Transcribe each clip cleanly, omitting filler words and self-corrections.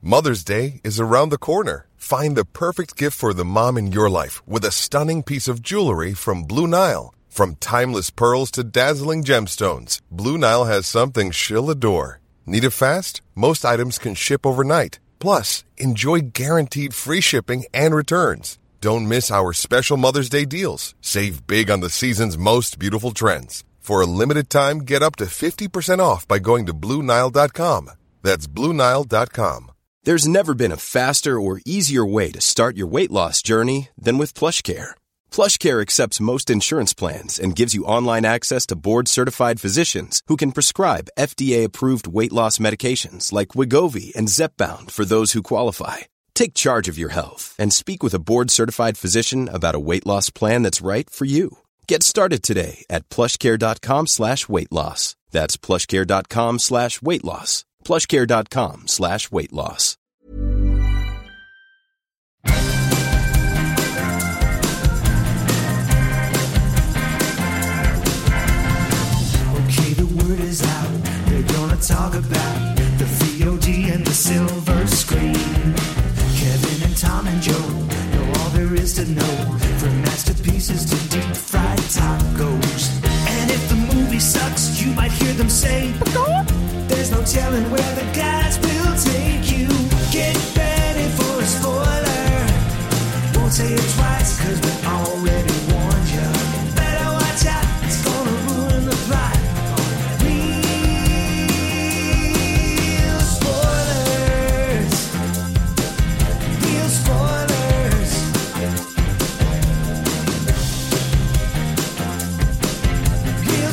Mother's Day is around the corner. Find the perfect gift for the mom in your life with a stunning piece of jewelry from Blue Nile. From timeless pearls to dazzling gemstones, Blue Nile has something she'll adore. Need it fast? Most items can ship overnight. Plus, enjoy guaranteed free shipping and returns. Don't miss our special Mother's Day deals. Save big on the season's most beautiful trends. For a limited time, get up to 50% off by going to BlueNile.com. That's BlueNile.com. There's never been a faster or easier way to start your weight loss journey than with PlushCare. PlushCare accepts most insurance plans and gives you online access to board-certified physicians who can prescribe FDA-approved weight loss medications like Wegovy and Zepbound for those who qualify. Take charge of your health and speak with a board-certified physician about a weight loss plan that's right for you. Get started today at plushcare.com/weight loss. That's plushcare.com/weight loss. plushcare.com/weight loss. Okay, the word is out. They're gonna talk about the VOD and the silver screen. Kevin and Tom and Joe know all there is to know, from masterpieces to deep fried tacos. And if the movie sucks, you might hear them say, there's no telling where the guys will take you. Get ready for a spoiler. Won't say it twice, cause we already warned you. Better watch out, it's gonna ruin the plot. Real spoilers. Real spoilers. Real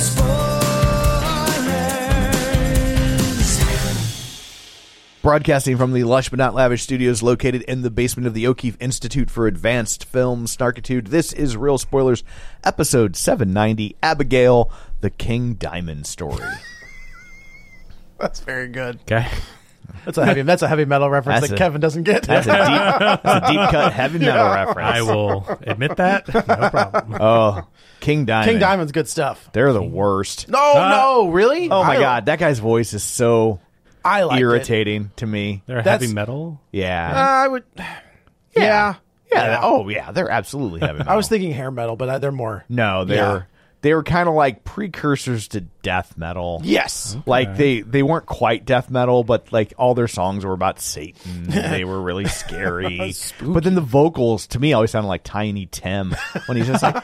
spoilers. Broadcasting from the lush but not lavish studios located in the basement of the O'Keefe Institute for Advanced Film Snarkitude, this is Real Spoilers, episode 790, Abigail, the King Diamond Story. That's very good. Okay. That's a heavy metal reference that Kevin doesn't get. That's a deep cut heavy metal reference. I will admit that. No problem. Oh, King Diamond. King Diamond's good stuff. They're the worst. No, really? Oh my God, that guy's voice is so I like irritating to me. They're heavy metal? Yeah. I would. Yeah. Oh yeah, they're absolutely heavy metal. I was thinking hair metal, but they're more. No, they were kind of like precursors to death metal. Yes. Like they weren't quite death metal, but like all their songs were about Satan. They were really scary. But then the vocals to me always sounded like Tiny Tim when he's just like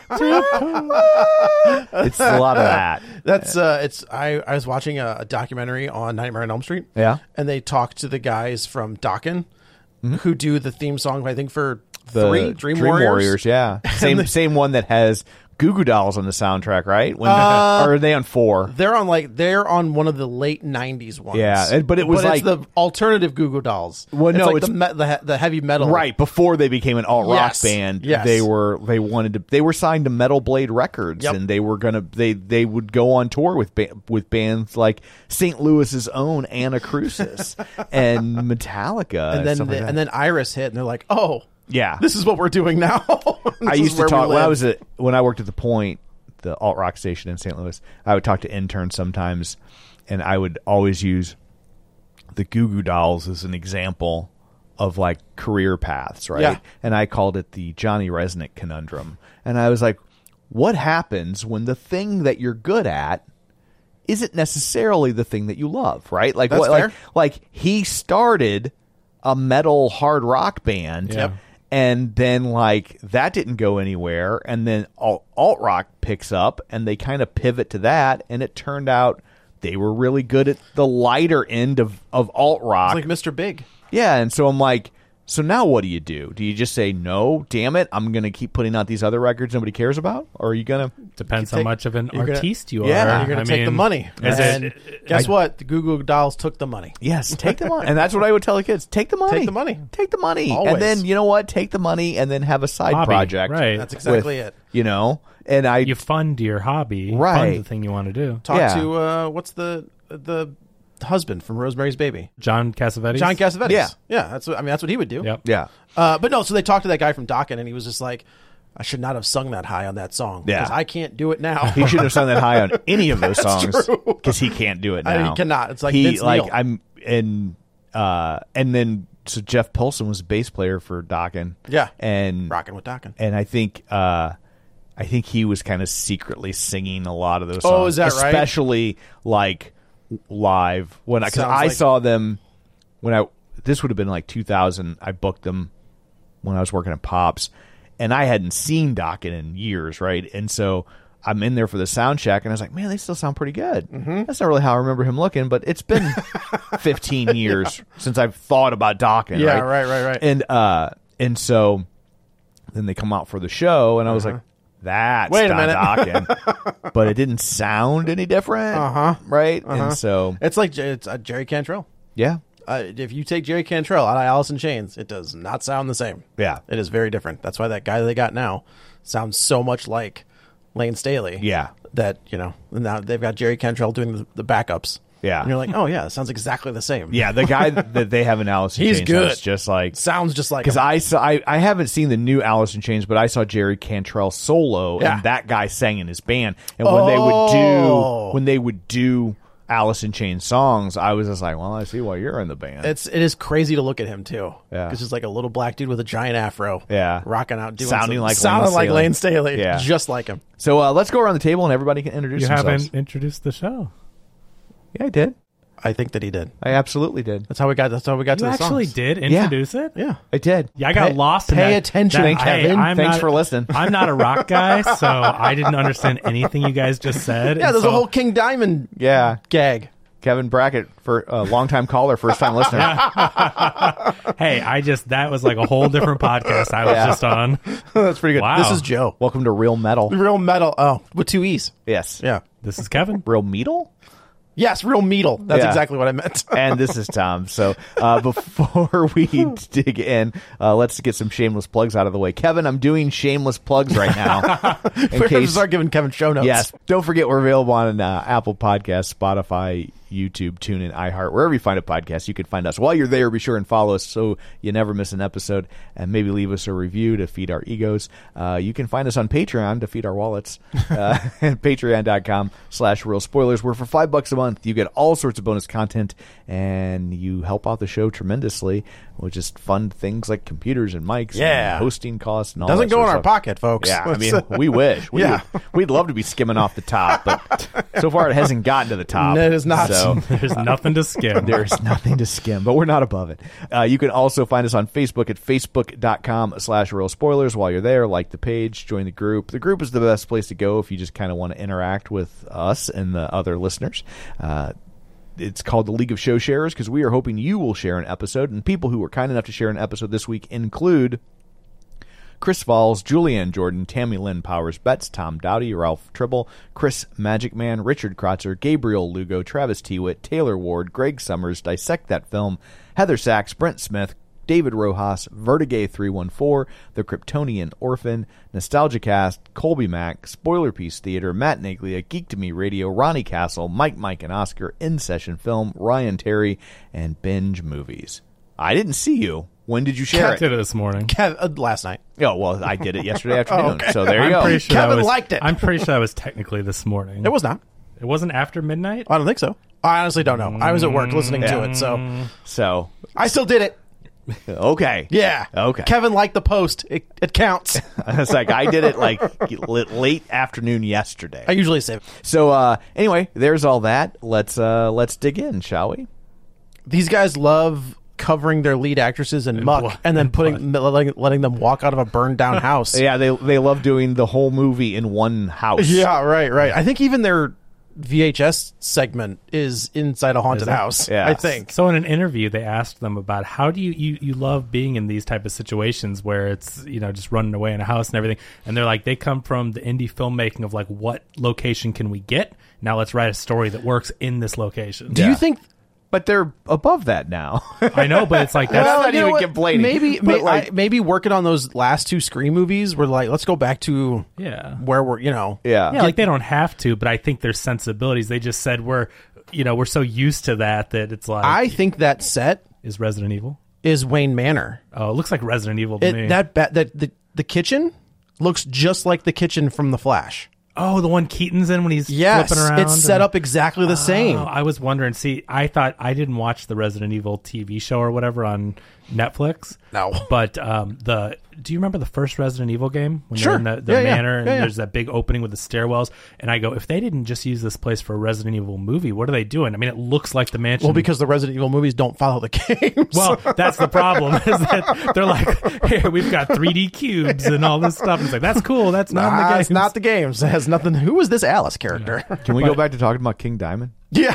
it's a lot of that. That's I was watching a documentary on Nightmare on Elm Street. Yeah. And they talked to the guys from Dokken who do the theme song, I think, for The Dream Warriors. Yeah. Same one that has Goo Goo Dolls on the soundtrack, right? Or are they on 4? They're on one of the late 90s ones. Yeah, but it was it's like the alternative Goo Goo Dolls. Well, no, it's like the heavy metal. Right, before they became an alt rock band, Yes. they were signed to Metal Blade Records, and they were they would go on tour with bands like St. Louis's own Anacrusis and Metallica, and then Iris hit, and they're like, oh. Yeah, this is what we're doing now. I used to talk when I worked at the Point, the alt rock station in St. Louis. I would talk to interns sometimes, and I would always use the Goo Goo Dolls as an example of like career paths, right? Yeah. And I called it the Johnny Resnick conundrum. And I was like, what happens when the thing that you're good at isn't necessarily the thing that you love, right? Like That's fair. like he started a metal hard rock band. Yep. And then, like, that didn't go anywhere. And then alt rock picks up, and they kind of pivot to that. And it turned out they were really good at the lighter end of alt rock. It's like Mr. Big. Yeah, and so I'm like, so now what do? Do you just say, no, damn it, I'm going to keep putting out these other records nobody cares about? Or are you going to... Depends how much of an artiste you are. Yeah, you're going to take the money. Guess what? The Goo Goo Dolls took the money. Yes, take the money. And that's what I would tell the kids. Take the money. Take the money. Take the money. Always. And then, you know what? Take the money and then have a side Hobby, project. right. That's exactly it. You know? And you fund your hobby. Right. Fund the thing you want to do. Talk to, what's the husband from Rosemary's Baby? John Cassavetes? John Cassavetes. Yeah. Yeah, that's what he would do. Yep. Yeah. But no, so they talked to that guy from Dokken, and he was just like, I should not have sung that high on that song. Yeah. Because I can't do it now. He shouldn't have sung that high on any of those songs because he can't do it now. He cannot. It's like Vince Neil. and then so Jeff Pilson was a bass player for Dokken. Yeah. And Rocking with Dokken. And I think he was kind of secretly singing a lot of those songs. Oh, is that right? Especially like live because I saw them this would have been like 2000. I booked them when I was working at Pops, and I hadn't seen Dokken in years, right? And so I'm in there for the sound check, and I was like, man, they still sound pretty good. Mm-hmm. That's not really how I remember him looking, but it's been 15 years since I've thought about Dokken. Yeah, right. And so then they come out for the show, and I was like, that's Wait a not minute. Dokken. But it didn't sound any different, right? And so it's like Jerry Cantrell. Yeah. If you take Jerry Cantrell out of Alice in Chains, it does not sound the same. Yeah. It is very different. That's why that guy they got now sounds so much like Lane Staley. Yeah. That, now they've got Jerry Cantrell doing the backups. Yeah. And you're like, oh, yeah, it sounds exactly the same. Yeah, the guy that they have in Alice in He's Chains good. sounds just like Because I haven't seen the new Alice in Chains, but I saw Jerry Cantrell solo, and that guy sang in his band. And when they would do Alice in Chains songs, I was just like, well, I see why you're in the band. It is crazy to look at him too. Yeah. Because it's like a little black dude with a giant afro. Yeah. Rocking out, sounding like Lane Staley. Yeah. Just like him. So let's go around the table and everybody can introduce themselves. You haven't introduced the show. Yeah, I did. I think that he did. I absolutely did. That's how we got to the songs. You actually did introduce it? Yeah. I did. Yeah, I got lost in that. Pay attention, Kevin. Thanks for listening. I'm not a rock guy, so I didn't understand anything you guys just said. Yeah, there's a whole King Diamond gag. Kevin Brackett, for a long-time caller, first-time listener. Hey, that was like a whole different podcast I was just on. That's pretty good. Wow. This is Joe. Welcome to Real Metal. Real Metal. Oh, with 2 E's. Yes. Yeah. This is Kevin. Real Metal? Yes, Real Metal. That's exactly what I meant. And this is Tom. So before we dig in, let's get some shameless plugs out of the way. Kevin, I'm doing shameless plugs right now. We're going to start giving Kevin show notes. Yes. Don't forget we're available on Apple Podcasts, Spotify, YouTube, TuneIn, iHeart, wherever you find a podcast, you can find us. While you're there, be sure and follow us so you never miss an episode, and maybe leave us a review to feed our egos. You can find us on Patreon to feed our wallets, at patreon.com/real spoilers, where for $5 a month you get all sorts of bonus content, and you help out the show tremendously, with just fun things like computers and mics and hosting costs and all Doesn't that go sort in of our stuff. pocket, folks. Yeah, I mean, we wish. We'd love to be skimming off the top, but so far it hasn't gotten to the top. It is not. So there's nothing to skim. There's nothing to skim, but we're not above it. You can also find us on Facebook at facebook.com/real spoilers. While you're there, like the page, join the group. The group is the best place to go if you just kind of want to interact with us and the other listeners. It's called the League of Show Sharers because we are hoping you will share an episode, and people who were kind enough to share an episode this week include Chris Falls, Julianne Jordan, Tammy Lynn Powers Betts, Tom Dowdy, Ralph Tribble, Chris Magic Man, Richard Krotzer, Gabriel Lugo, Travis Tewitt, Taylor Ward, Greg Summers, Dissect That Film, Heather Sachs, Brent Smith, David Rojas, Vertigay314, The Kryptonian Orphan, Nostalgicast, Colby Mack, Spoiler Piece Theater, Matt Naglia, Geek to Me Radio, Ronnie Castle, Mike and Oscar, In Session Film, Ryan Terry, and Binge Movies. I didn't see you. When did you share it? I did it this morning. Last night. Oh, well, I did it yesterday afternoon. So there you go. Pretty sure Kevin liked it. I'm pretty sure that was technically this morning. It was not. It wasn't after midnight? I don't think so. I honestly don't know. I was at work listening to it, So I still did it. Okay. Yeah. Okay. Kevin liked the post. It counts. It's like I did it like late afternoon yesterday. I usually save it. So anyway, there's all that. Let's dig in, shall we? These guys love covering their lead actresses in muck and then letting them walk out of a burned down house. Yeah, they love doing the whole movie in one house. Yeah, right. I think even their VHS segment is inside a haunted house. Yeah. I think. So in an interview, they asked them about how do you love being in these type of situations where it's, just running away in a house and everything. And they're like, they come from the indie filmmaking of like, what location can we get? Now let's write a story that works in this location. Do you think... But they're above that now. I know, but it's like that's not even complaining. Maybe working on those last two Scream movies, we're like, let's go back to where we're, Yeah, like they don't have to, but I think their sensibilities. They just said we're so used to that it's like. I think that set is Resident Evil. Is Wayne Manor. Oh, it looks like Resident Evil to me. The kitchen looks just like the kitchen from The Flash. Oh, the one Keaton's in when he's flipping around? It's set up exactly the same. I was wondering. See, I thought I didn't watch the Resident Evil TV show or whatever on Netflix. No. But do you remember the first Resident Evil game when Sure. they're in the manor and there's that big opening with the stairwells? And I go, if they didn't just use this place for a Resident Evil movie, what are they doing? I mean, it looks like the mansion. Well, because the Resident Evil movies don't follow the games. Well, that's the problem. Is that they're like, here, we've got 3D cubes and all this stuff. It's like, that's cool. That's not in the games. It's not the games. It has nothing. Who is this Alice character? Can we go back to talking about King Diamond? No.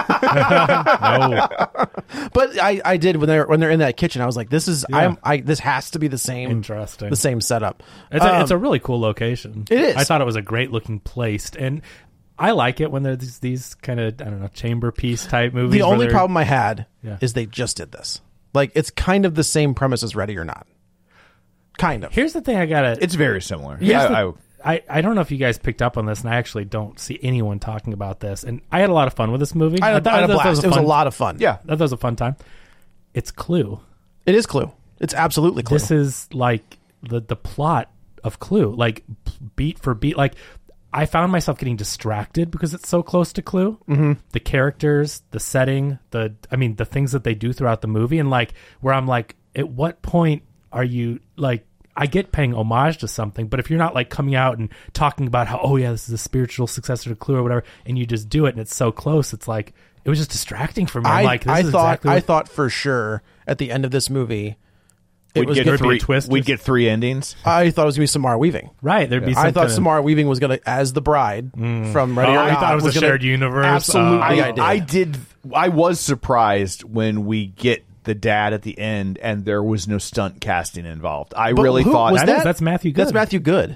But I did when they're in that kitchen. I was like, this is this has to be the same. Interesting. The same setup. It's a really cool location. It is. I thought it was a great looking place, and I like it when there's these kind of, I don't know, chamber piece type movies. The only problem I had Yeah. is they just did this. Like, it's kind of the same premise as Ready or Not. Kind of. Here's the thing I gotta. It's very similar. I don't know if you guys picked up on this, and I actually don't see anyone talking about this. And I had a lot of fun with this movie. I had a blast. It was a lot of fun. Yeah. That was a fun time. It's Clue. It is Clue. It's absolutely Clue. This is like the plot of Clue, like beat for beat. Like, I found myself getting distracted because it's so close to Clue. Mm-hmm. The characters, the setting, the things that they do throughout the movie, and like where I'm like, at what point are you like? I get paying homage to something, but if you're not like coming out and talking about how, oh yeah, this is a spiritual successor to Clue or whatever, and you just do it and it's so close, it's like it was just distracting for me. I thought for sure at the end of this movie We'd get be a twist. We'd get 3 endings. I thought it was going to be Samara Weaving. Right. There'd be. I thought Samara Weaving was going to, as the bride from Ready or Not. I thought it was a shared universe. Absolutely, I was surprised when we get the dad at the end and there was no stunt casting involved. I really thought that's Matthew Good. That's Matthew Good.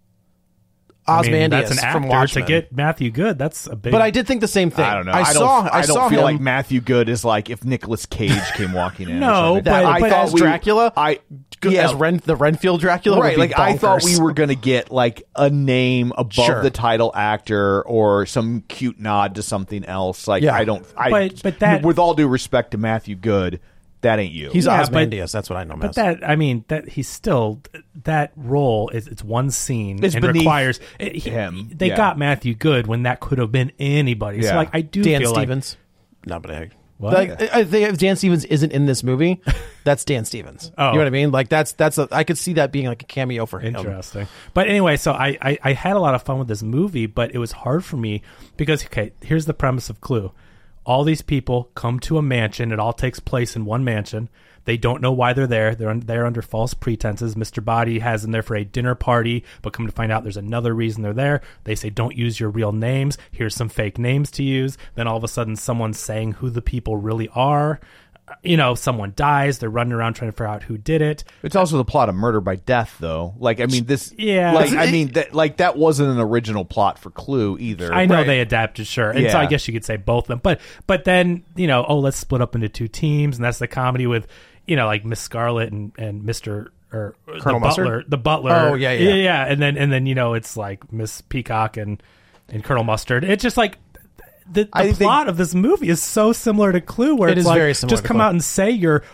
Ozymandias that's an from actor Watchmen. To get Matthew Good. That's a big. But I did think the same thing. I don't know. I don't feel him, like Matthew Good is like if Nicolas Cage came walking in. No, or but I thought as Dracula, as the Renfield Dracula, right? Like I thought we were going to get like a name above the title actor or some cute nod to something else. Like but that, with all due respect to Matthew Good, that ain't you. He's Ozymandias. That's what I know him as. That he's still that role is it's one scene it's and requires him. They got Matthew Good when that could have been anybody. Yeah. So like I do Dan feel Stevens. No, but what? Like, I think if Dan Stevens isn't in this movie, that's Dan Stevens. Oh. You know what I mean? Like I could see that being like a cameo for him. Interesting. But anyway, so I had a lot of fun with this movie, but it was hard for me because here's the premise of Clue. All these people come to a mansion. It all takes place in one mansion. They don't know why they're there. They're there under false pretenses. Mr. Body has them there for a dinner party, but come to find out there's another reason they're there. They say, don't use your real names. Here's some fake names to use. Then all of a sudden someone's saying who the people really are. You know, someone dies. They're running around trying to figure out who did it. It's also the plot of Murder by Death, though. Like, I mean, this. Yeah. Like, I mean, that wasn't an original plot for Clue either. I know they adapted, sure, and so I guess you could say both of them. But then let's split up into 2 teams, and that's the comedy with like Miss Scarlet and Mr. or Colonel Mustard? the butler. Oh yeah. And then it's like Miss Peacock and Colonel Mustard. It's just like. The plot of this movie is so similar to Clue, where it's like, very similar just come out and say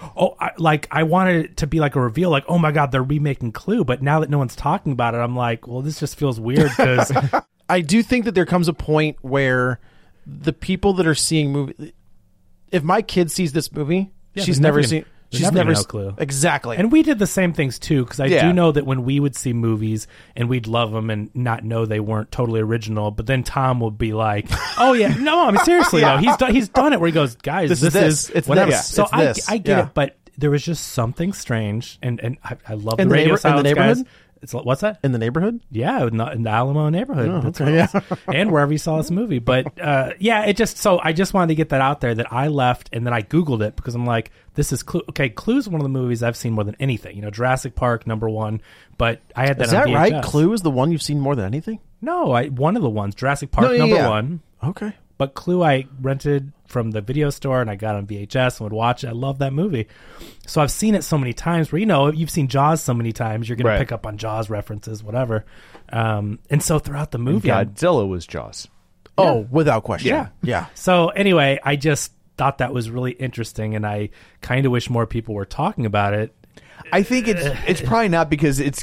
I wanted it to be like a reveal, like, oh my God, they're remaking Clue. But now that no one's talking about it, I'm like, well, this just feels weird because I do think that there comes a point where the people that are seeing movie, if my kid sees this movie, she's never seen. She's never no Clue. Exactly. And we did the same things too, because I do know that when we would see movies and we'd love them and not know they weren't totally original, but then Tom would be like, "Oh yeah, no, I mean seriously though, he's done it." Where he goes, "Guys, this is it's whatever." This. So it's I get it, but there was just something strange, and I love the radio silence, in the neighborhood. Guys. It's what's that? In the neighborhood? Yeah, in the Alamo neighborhood. Oh, okay, and wherever you saw this movie. But I just wanted to get that out there that I left and then I Googled it because I'm like, this is Clue. Okay, Clue's one of the movies I've seen more than anything. Jurassic Park, #1. But I had that. Is on that VHS. right? Clue is the one you've seen more than anything? No, one of the ones. Jurassic Park, #1. Okay. But Clue I rented from the video store and I got on VHS and would watch it. I love that movie. So I've seen it so many times where, you've seen Jaws so many times, you're going to pick up on Jaws references, whatever. And so throughout the movie... Godzilla was Jaws. Oh, without question. Yeah. So anyway, I just thought that was really interesting and I kind of wish more people were talking about it. I think it's probably not because it's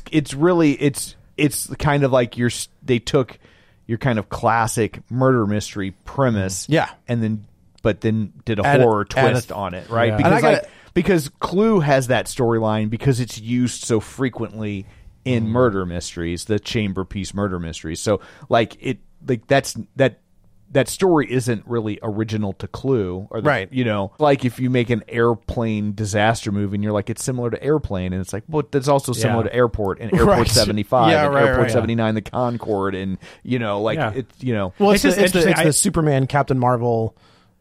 kind of like they took your kind of classic murder mystery premise, and then did a horror twist on it, right? Yeah. Because because Clue has that storyline because it's used so frequently in murder mysteries, the chamber piece murder mysteries. So that story isn't really original to Clue, or right? Like if you make an airplane disaster movie and you're like, it's similar to Airplane, and it's like, well, that's also similar to Airport and Airport 75 and Airport 79, the Concorde, and Well, it's the Superman, Captain Marvel.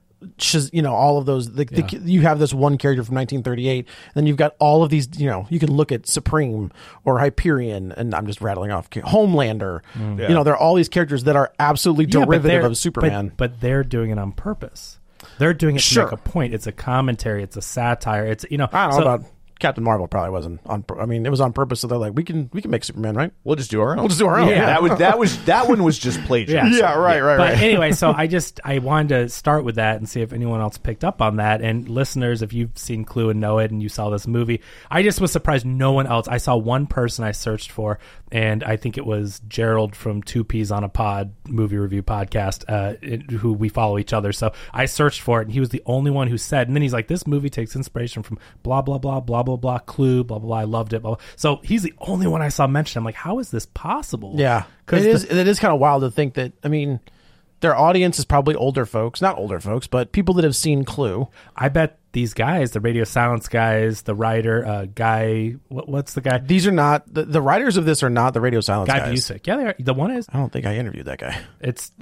All of those. You have this one character from 1938, and then you've got all of these. You can look at Supreme or Hyperion, and I'm just rattling off Homelander. There are all these characters that are absolutely derivative of Superman, but they're doing it on purpose. They're doing it to make a point. It's a commentary. It's a satire. It's I don't know about Captain Marvel. Probably wasn't on. I mean, it was on purpose. So they're like, we can make Superman, right? We'll just do our own. Yeah. That one was just plagiarism. Yeah, right. But anyway, so I wanted to start with that and see if anyone else picked up on that. And listeners, if you've seen Clue and know it, and you saw this movie, I just was surprised no one else. I saw one person I searched for, and I think it was Gerald from Two Peas on a Pod movie review podcast, who we follow each other. So I searched for it, and he was the only one who said. And then he's like, "This movie takes inspiration from blah blah blah blah blah blah Clue, blah blah blah. I loved it." Blah, blah. So he's the only one I saw mention. I'm like, how is this possible? Yeah, because it is kind of wild to think that. I mean, their audience is probably older folks, not older folks, but people that have seen Clue. I bet these guys, the Radio Silence guys, the writer guy, what's the guy? These are not the writers of this are not the Radio Silence guys. Guy Busick. Yeah, they are. The one is. I don't think I interviewed that guy. It's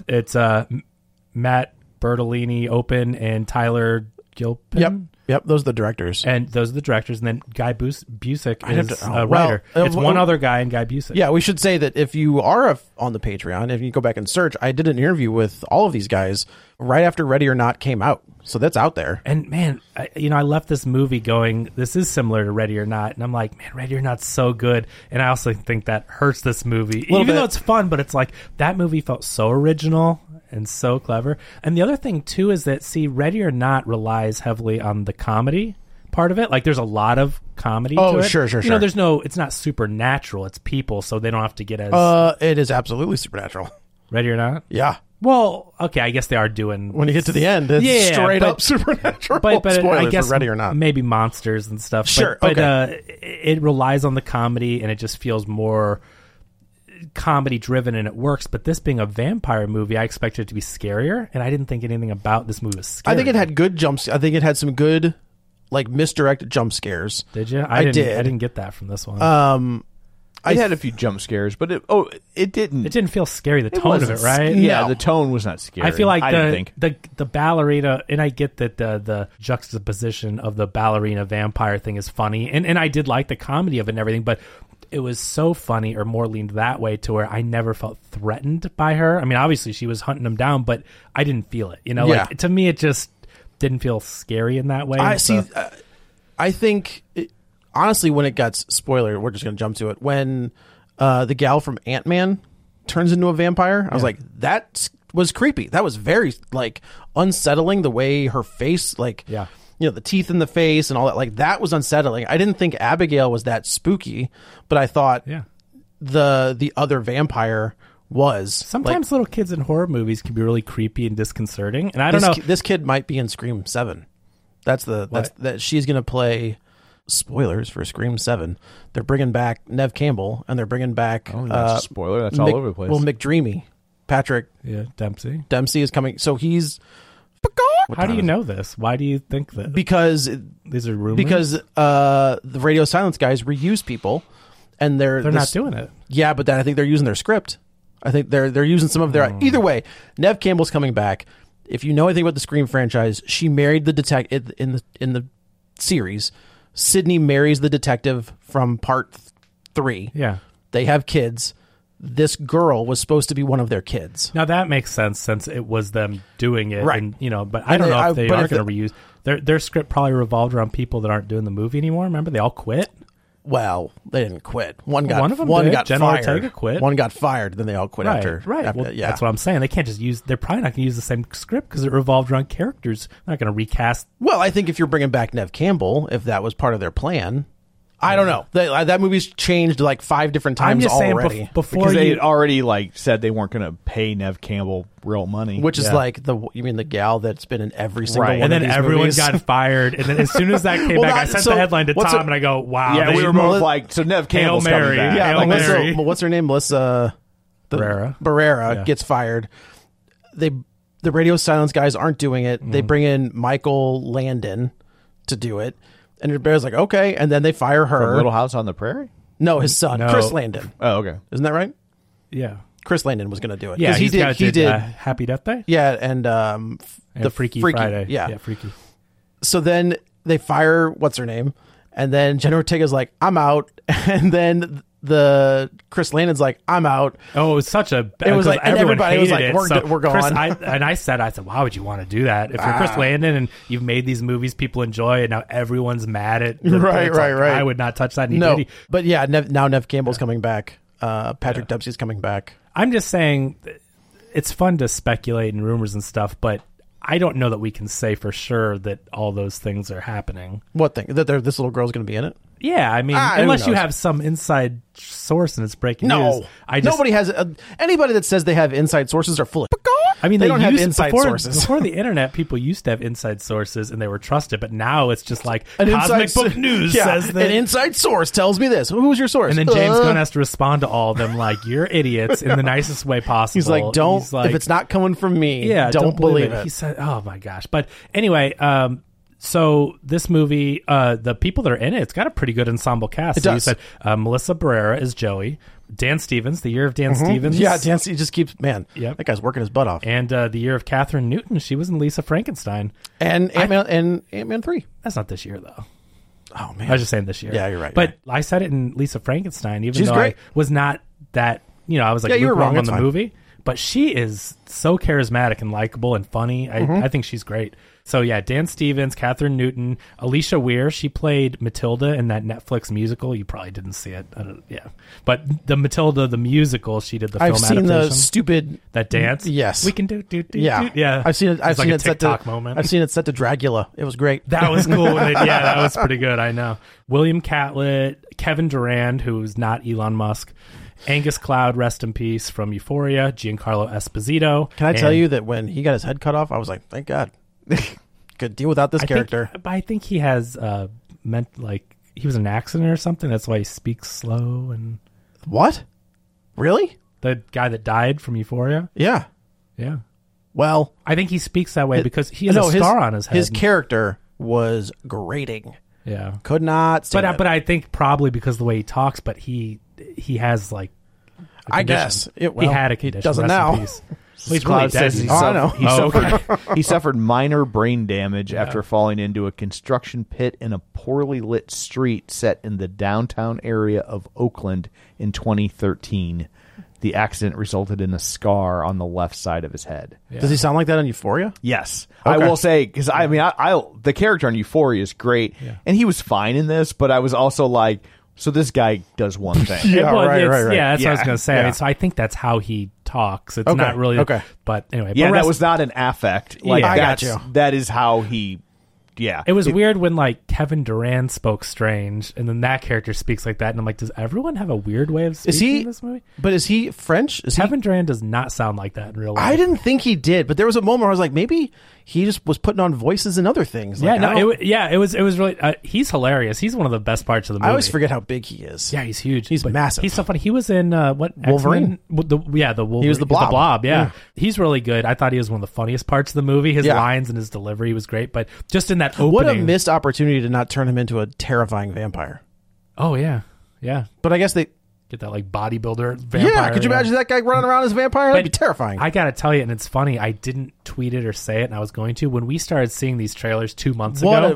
Matt Bertolini, Open, and Tyler Gilpin. Yep, those are the directors. And those are the directors. And then Guy Busick is a writer. It's one other guy and Guy Busick. Yeah, we should say that if you are on the Patreon, if you go back and search, I did an interview with all of these guys right after Ready or Not came out. So that's out there. And man, I left this movie going, this is similar to Ready or Not. And I'm like, man, Ready or Not's so good. And I also think that hurts this movie. Even though it's fun, but it's like that movie felt so original and so clever. And the other thing too is that, see, Ready or Not relies heavily on the comedy part of it. Like there's a lot of comedy to it. Sure. It's not supernatural. It's people, so they don't have to get as... It is absolutely supernatural. Ready or Not? Yeah. Well, okay, I guess they are doing... When you get to the end, it's straight up supernatural. But spoilers I guess for Ready or Not. Maybe monsters and stuff. Sure, but it relies on the comedy, and it just feels more comedy driven, and it works. But this being a vampire movie, I expected it to be scarier, and I didn't think anything about this movie was scary. I think it had good jumps. I think it had some good, misdirected jump scares. Did you? I did. I didn't get that from this one. I had a few jump scares, but it didn't. It didn't feel scary. The tone of it, right? Yeah, the tone was not scary. I feel like the ballerina, and I get that the juxtaposition of the ballerina vampire thing is funny, and I did like the comedy of it and everything, but it was so funny, or more leaned that way, to where I never felt threatened by her. I mean, obviously she was hunting him down, but I didn't feel it. Like, to me, it just didn't feel scary in that way. I think. Honestly, when it got spoiler, we're just going to jump to it. When the gal from Ant-Man turns into a vampire, I was like, that was creepy. That was very unsettling. The way her face, the teeth in the face and all that, that was unsettling. I didn't think Abigail was that spooky, but I thought the other vampire was. Sometimes little kids in horror movies can be really creepy and disconcerting, and I don't know. This kid might be in Scream 7. That she's going to play. Spoilers for Scream 7. They're bringing back Neve Campbell, and they're bringing back... Oh, that's a spoiler. That's all over the place. Well, McDreamy. Patrick Dempsey. Dempsey is coming. So he's... How do you know this? Why do you think that? Because... These are rumors? Because the Radio Silence guys reuse people, and they're not doing it. Yeah, but I think they're using their script. I think they're using some of their... Either way, Neve Campbell's coming back. If you know anything about the Scream franchise, she married the detective in the series... Sydney marries the detective from part 3. Yeah. They have kids. This girl was supposed to be one of their kids. Now that makes sense since it was them doing it. Right. And, but I don't know if they are going to reuse. Their script probably revolved around people that aren't doing the movie anymore. Remember, they all quit? Well, they didn't quit. One of them did. got Jenna fired. Ortega quit. One got fired, then they all quit after. Right. Well, that's what I'm saying. They can't just use... They're probably not going to use the same script because it revolved around characters. They're not going to recast... Well, I think if you're bringing back Neve Campbell, if that was part of their plan, I don't know. That movie's changed like 5 different times I'm just already. saying before because they you had already like said they weren't going to pay Nev Campbell real money, which is Yeah. like you mean the gal that's been in every single Right. one and of then these everyone movies? got fired. And then as soon as that came Well, back, I that- sent so the headline to what's Tom her- and I go, wow. yeah, they- we were both like, so Nev Campbell's Hail coming Mary. back. Yeah, Hail like Mary. what's her name? Melissa Barrera. Gets fired. The radio silence guys aren't doing it. They bring in Michael Landon to do it, and Barrera's like, okay, and then they fire her. From Little House on the Prairie. No, his son, No. Chris Landon. Oh, okay. Isn't that right? Yeah. Chris Landon was going to do it. Yeah, 'Cause he did. Happy Death Day? Yeah, and And the Freaky Friday. Yeah. Freaky. So then they fire what's her name, and then Jenna Ortega's like, I'm out, and then the Chris Landon's like, I'm out. Oh, it was such a. It was like- and everyone everybody was hated like, it. we're Chris, gone. I said, why would you want to do that? If you're Chris Landon and you've made these movies people enjoy, and now everyone's mad at. Right, it's like, right. I would not touch that. And he No, did. but yeah, now Nev Campbell's coming back. Patrick Dempsey's coming back. I'm just saying, it's fun to speculate and rumors and stuff, but I don't know that we can say for sure that all those things are happening. What thing? That this little girl's going to be in it? Yeah, I mean, who unless you knows? have some inside source and it's breaking No, news. I just, nobody has anybody that says they have inside sources are full of. I mean, they don't have used- inside before, sources. Before the internet, people used to have inside sources and they were trusted, but now it's just like An Cosmic inside Book News yeah, says that. an inside source tells me this. Who's your source? And then James Gunn has to respond to all of them like, you're idiots in the nicest way possible. He's like, don't. He's like, if it's not coming from me, yeah, don't believe it. He said, oh my gosh. But anyway, so this movie, the people that are in it, it's got a pretty good ensemble cast. It So does. you said Melissa Barrera is Joey, Dan Stevens, the year of Dan Stevens. Yeah, Dancy just keeps Yep. that guy's working his butt off. And the year of Catherine Newton, she was in Lisa Frankenstein. And Ant-Man 3. That's not this year though. Oh man, I was just saying this year. Yeah, you're right, But you're I said it in Lisa Frankenstein, even She's though great. I was not that. I was like Yeah, you were lukewarm wrong, on it's the fine. movie. But she is so charismatic and likable and funny. I think she's great. So yeah, Dan Stevens, Catherine Newton, Alicia Weir. She played Matilda in that Netflix musical. You probably didn't see it. But the Matilda the musical, she did the film I've seen adaptation. the stupid. That dance. Yes. we can do. Yeah, yeah. I've seen it. I've It's like seen a it set to TikTok moment. I've seen it set to Dracula. It was great. That was cool. That was pretty good. I know. William Catlett, Kevin Durand, who's not Elon Musk, Angus Cloud, rest in peace, from Euphoria, Giancarlo Esposito. Can I tell you that when he got his head cut off, I was like, thank God. Could deal without this character. I think he has he was in an accident or something. That's why he speaks slow. And What? Really? the guy that died from Euphoria. Yeah. Yeah, Well, I think he speaks that way because he has no, a scar on his head. His character was grating. Yeah, Could not stand it. but I think probably because of the way he talks. But he has like. a I condition. guess. He had a condition. doesn't Rest in now. peace. Well, he's Cloud really dead. says he, Oh, I know. he suffered he suffered minor brain damage Yeah. after falling into a construction pit in a poorly lit street set in the downtown area of Oakland in 2013. The accident resulted in a scar on the left side of his head. Yeah. Does he sound like that on Euphoria? Yes, Okay. I will say, because I mean, I the character on Euphoria is great, and he was fine in this. But I was also like, so this guy does one thing. Yeah, Well, right, it's- right. Yeah, that's what I was Yeah. going to say. I Yeah. mean, so I think that's how he talks. It's Okay, not really okay. But anyway, Yeah, but that rest- was not an affect. Like Yeah. I got that's you. that is how he. Yeah, It was weird when like Kevin Durand spoke strange, and then that character speaks like that, and I'm like, does everyone have a weird way of speaking Is he in this movie? But is he French? Is he? Kevin Durand does not sound like that in real life. I didn't think he did, but there was a moment where I was like, maybe he just was putting on voices and other things. Yeah, Like, I no, don't- it was really. He's hilarious. He's one of the best parts of the movie. I always forget how big he is. Yeah, he's huge. He's But massive. He's so funny. He was in what Wolverine? X-Men? The Wolverine. He was the Blob. Yeah. Yeah. He's really good. I thought he was one of the funniest parts of the movie. His Yeah. lines and his delivery was great. But just in that opening, What a missed opportunity to not turn him into a terrifying vampire. Oh yeah, yeah. But I guess they. Get that like bodybuilder vampire. Yeah, could you imagine that guy running around as a vampire? That'd be But terrifying. I gotta tell you, and it's funny. I didn't tweet it or say it, and I was going to when we started seeing these trailers 2 months ago.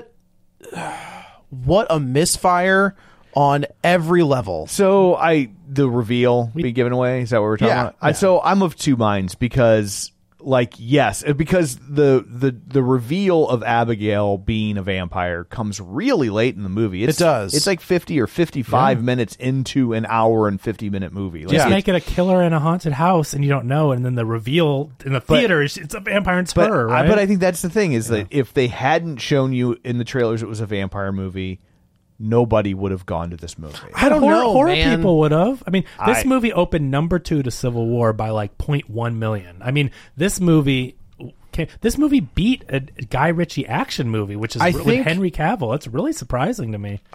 What a misfire on every level. So the reveal be given away. Is that what we're talking Yeah, about? So I'm of two minds because, like, yes, because the reveal of Abigail being a vampire comes really late in the movie. It does. It's like 50 or 55 minutes into an hour and 50-minute movie. Like, Just Yeah. make it a killer in a haunted house, and you don't know, and then the reveal in the theater is it's a vampire and it's But, her, right? but I think that's the thing is that if they hadn't shown you in the trailers it was a vampire movie, nobody would have gone to this movie. I don't know, Horror man. people would have. I mean, this movie opened number 2 to Civil War by like 0.1 million. I mean, this movie beat a Guy Ritchie action movie, which is with Henry Cavill. It's really surprising to me.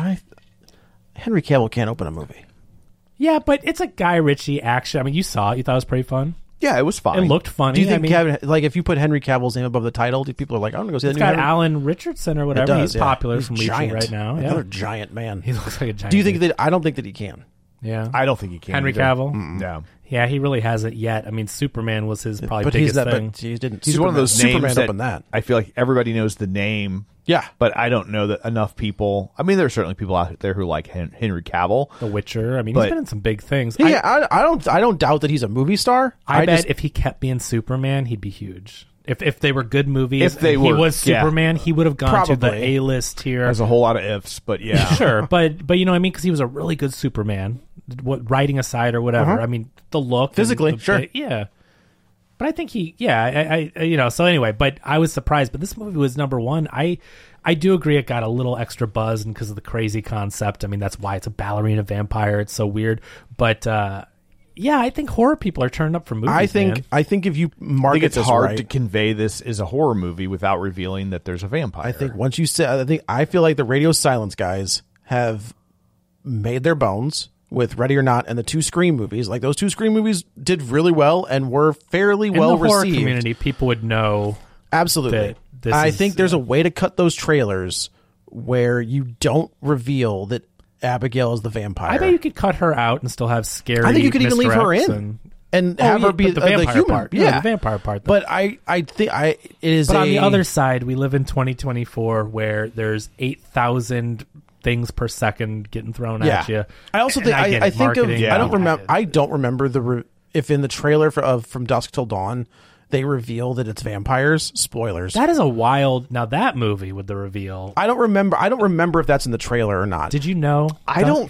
Henry Cavill can't open a movie. Yeah, but it's a Guy Ritchie action. I mean, you saw it. You thought it was pretty fun. Yeah, it was fine. It looked funny. Do you think I mean, if you put Henry Cavill's name above the title, do people are like, I'm going to go see that it's new got Henry? Alan Richardson or whatever. Does, He's popular from Legion giant right now. Yeah. Another giant man. He looks like a giant. Do you think dude. that? I don't think that he can. Yeah. I don't think he can. Henry either. Cavill? No. Yeah, he really hasn't yet. I mean, Superman was his probably But biggest he's that. thing. But he didn't. He's one of those Superman names that, opened that. I feel like everybody knows the name. Yeah. But I don't know that enough people. I mean, there are certainly people out there who like Henry Cavill. The Witcher. I mean, But- he's been in some big things. Yeah, I don't doubt that he's a movie star. I bet just, if he kept being Superman, he'd be huge. If they were good movies, If they and he were, was yeah. Superman, he would have gone to the Probably. A-list tier. There's a whole lot of ifs, but yeah. Sure, but you know what I mean? Because he was a really good Superman, writing aside or whatever. I mean, the look. and Physically, the- sure. Yeah. But I think I you know, so anyway, but I was surprised. But this movie was number 1. I do agree it got a little extra buzz and because of the crazy concept. I mean, that's why it's a ballerina vampire. It's so weird. But, yeah, I think horror people are turned up for movies, I think if you I market think it's this hard right, to convey this as a horror movie without revealing that there's a vampire. I think once you say, I feel like the Radio Silence guys have made their bones with Ready or Not and the 2 Scream movies. Like those 2 Scream movies did really well and were fairly in well the horror received. community, people would know. Absolutely. that this I is- think there's a way to cut those trailers where you don't reveal that Abigail is the vampire. I bet you could cut her out and still have scary. I think you could even leave her misdirects in and have her be but the vampire human. part. Yeah, the vampire part. Though. But I think it is. But on the other side, we live in 2024 where there's 8,000 things per second getting thrown at you. I also And think get I it, think of. marketing, I don't get remember. it. I don't remember if in the trailer of From Dusk Till Dawn they reveal that it's vampires. Spoilers. That is a wild. Now that movie with the reveal. I don't remember if that's in the trailer or not. Did you know? I don't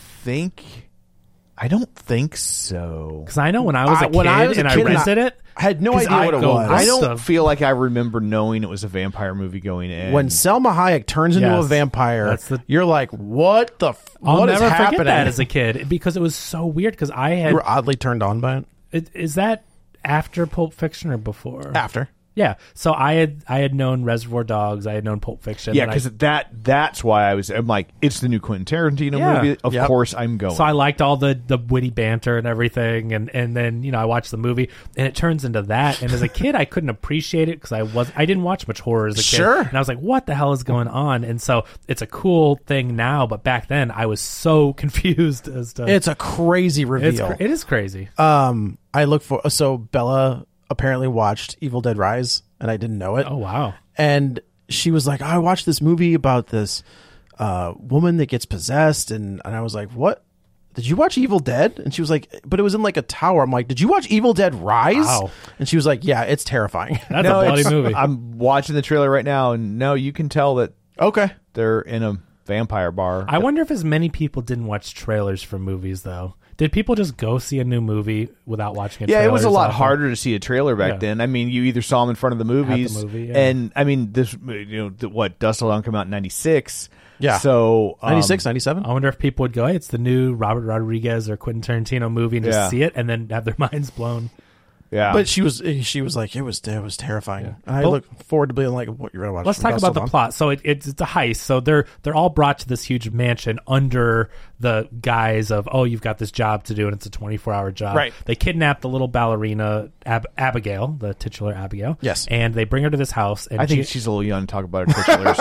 think so. Because I know when I was a kid when I was a and I kid and rented it, I had no 'cause idea I what it go, was. I don't stuff. feel like I remember knowing it was a vampire movie going in. When Selma Hayek turns into a Yes. vampire, That's the- you're like, what the? I'll what is never happening? forget that as a kid because it was so weird. Because I You had were oddly turned on by it is that after Pulp Fiction or before? after. Yeah. So I had known Reservoir Dogs. I had known Pulp Fiction. yeah, and because that's why I'm like, it's the new Quentin Tarantino Yeah. movie. Of Yep. course, I'm going. So I liked all the witty banter and everything, and then I watched the movie, and it turns into that. And as a kid, I couldn't appreciate it because I didn't watch much horror as a kid. Sure. And I was like, what the hell is going on? And so it's a cool thing now, but back then I was so confused as to It's a crazy reveal. it is crazy. I look for so Bella apparently watched Evil Dead Rise, and I didn't know it. Oh wow. And she was like, I watched this movie about this woman that gets possessed, and I was like, what? Did you watch Evil Dead? And she was like, but it was in like a tower. I'm like, did you watch Evil Dead Rise? Wow. And she was like, yeah, it's terrifying. That's No, a bloody it's- movie. I'm watching the trailer right now, and no, you can tell that Okay. they're in a vampire bar. I wonder if as many people didn't watch trailers for movies though. Did people just go see a new movie without watching a Yeah, trailer? it was a lot often? harder to see a trailer back Yeah. then. I mean, you either saw them in front of the movies, movie, yeah. and I mean, this, Dusk Till Dawn came out in '96. Yeah. So 96, 97? I wonder if people would go, hey, it's the new Robert Rodriguez or Quentin Tarantino movie and just Yeah. see it and then have their minds blown. yeah. But she was like, it was terrifying. And I Well- look forward to being like, what you're gonna watch. Let's From talk Dusk about Till the Dawn? plot. So it's a heist. So they're all brought to this huge mansion under the guise of, oh, you've got this job to do and it's a 24-hour job. Right. They kidnap the little ballerina Abigail, the titular Abigail. Yes. And they bring her to this house. And I think she's a little young to talk about her titulars.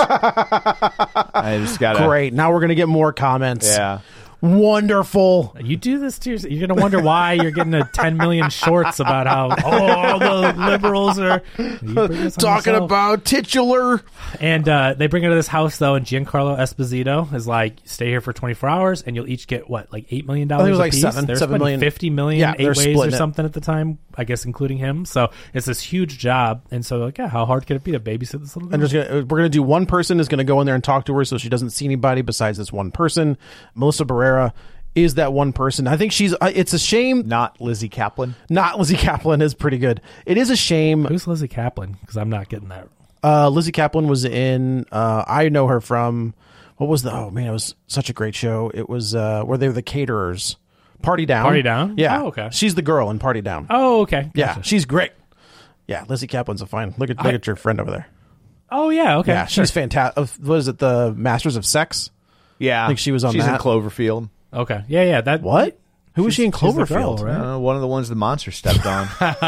I just gotta. Great. Now we're gonna get more comments. Yeah. Wonderful. You do this to yourself. You're going to wonder why you're getting a 10 million shorts about how, all the liberals are you bring this on Talking yourself. about titular. And they bring her to this house, though, and Giancarlo Esposito is like, stay here for 24 hours, and you'll each get, what, like $8 million I think it was like apiece? seven- They're 7 million. splitting 50 million, Yeah, 8 they're ways or splitting it. something at the time, I guess, including him. So it's this huge job. And so, like, yeah, how hard can it be to babysit this little girl? And we're going to do one person is going to go in there and talk to her so she doesn't see anybody besides this one person. Melissa Barrera is that one person. I think it's a shame. Not Lizzie Kaplan. Not Lizzie Kaplan is pretty good. It is a shame. Who's Lizzie Kaplan? Because I'm not getting that. Lizzie Kaplan was in, I know her from, What was the? Oh man, it was such a great show. It was where they were the caterers. Party Down. Party Down? Yeah. Oh, okay. She's the girl in Party Down. Oh, okay. Yeah, Gotcha. she's great. Yeah, Lizzie Kaplan's a fine. Look at your friend over there. Oh, yeah. Okay. Yeah, she's fantastic. What is it? The Masters of Sex? Yeah, I think she was on She's that. in Cloverfield. Okay. Yeah, yeah. That What? Who was she in she's the Cloverfield? girl, right? One of the ones the monster stepped on.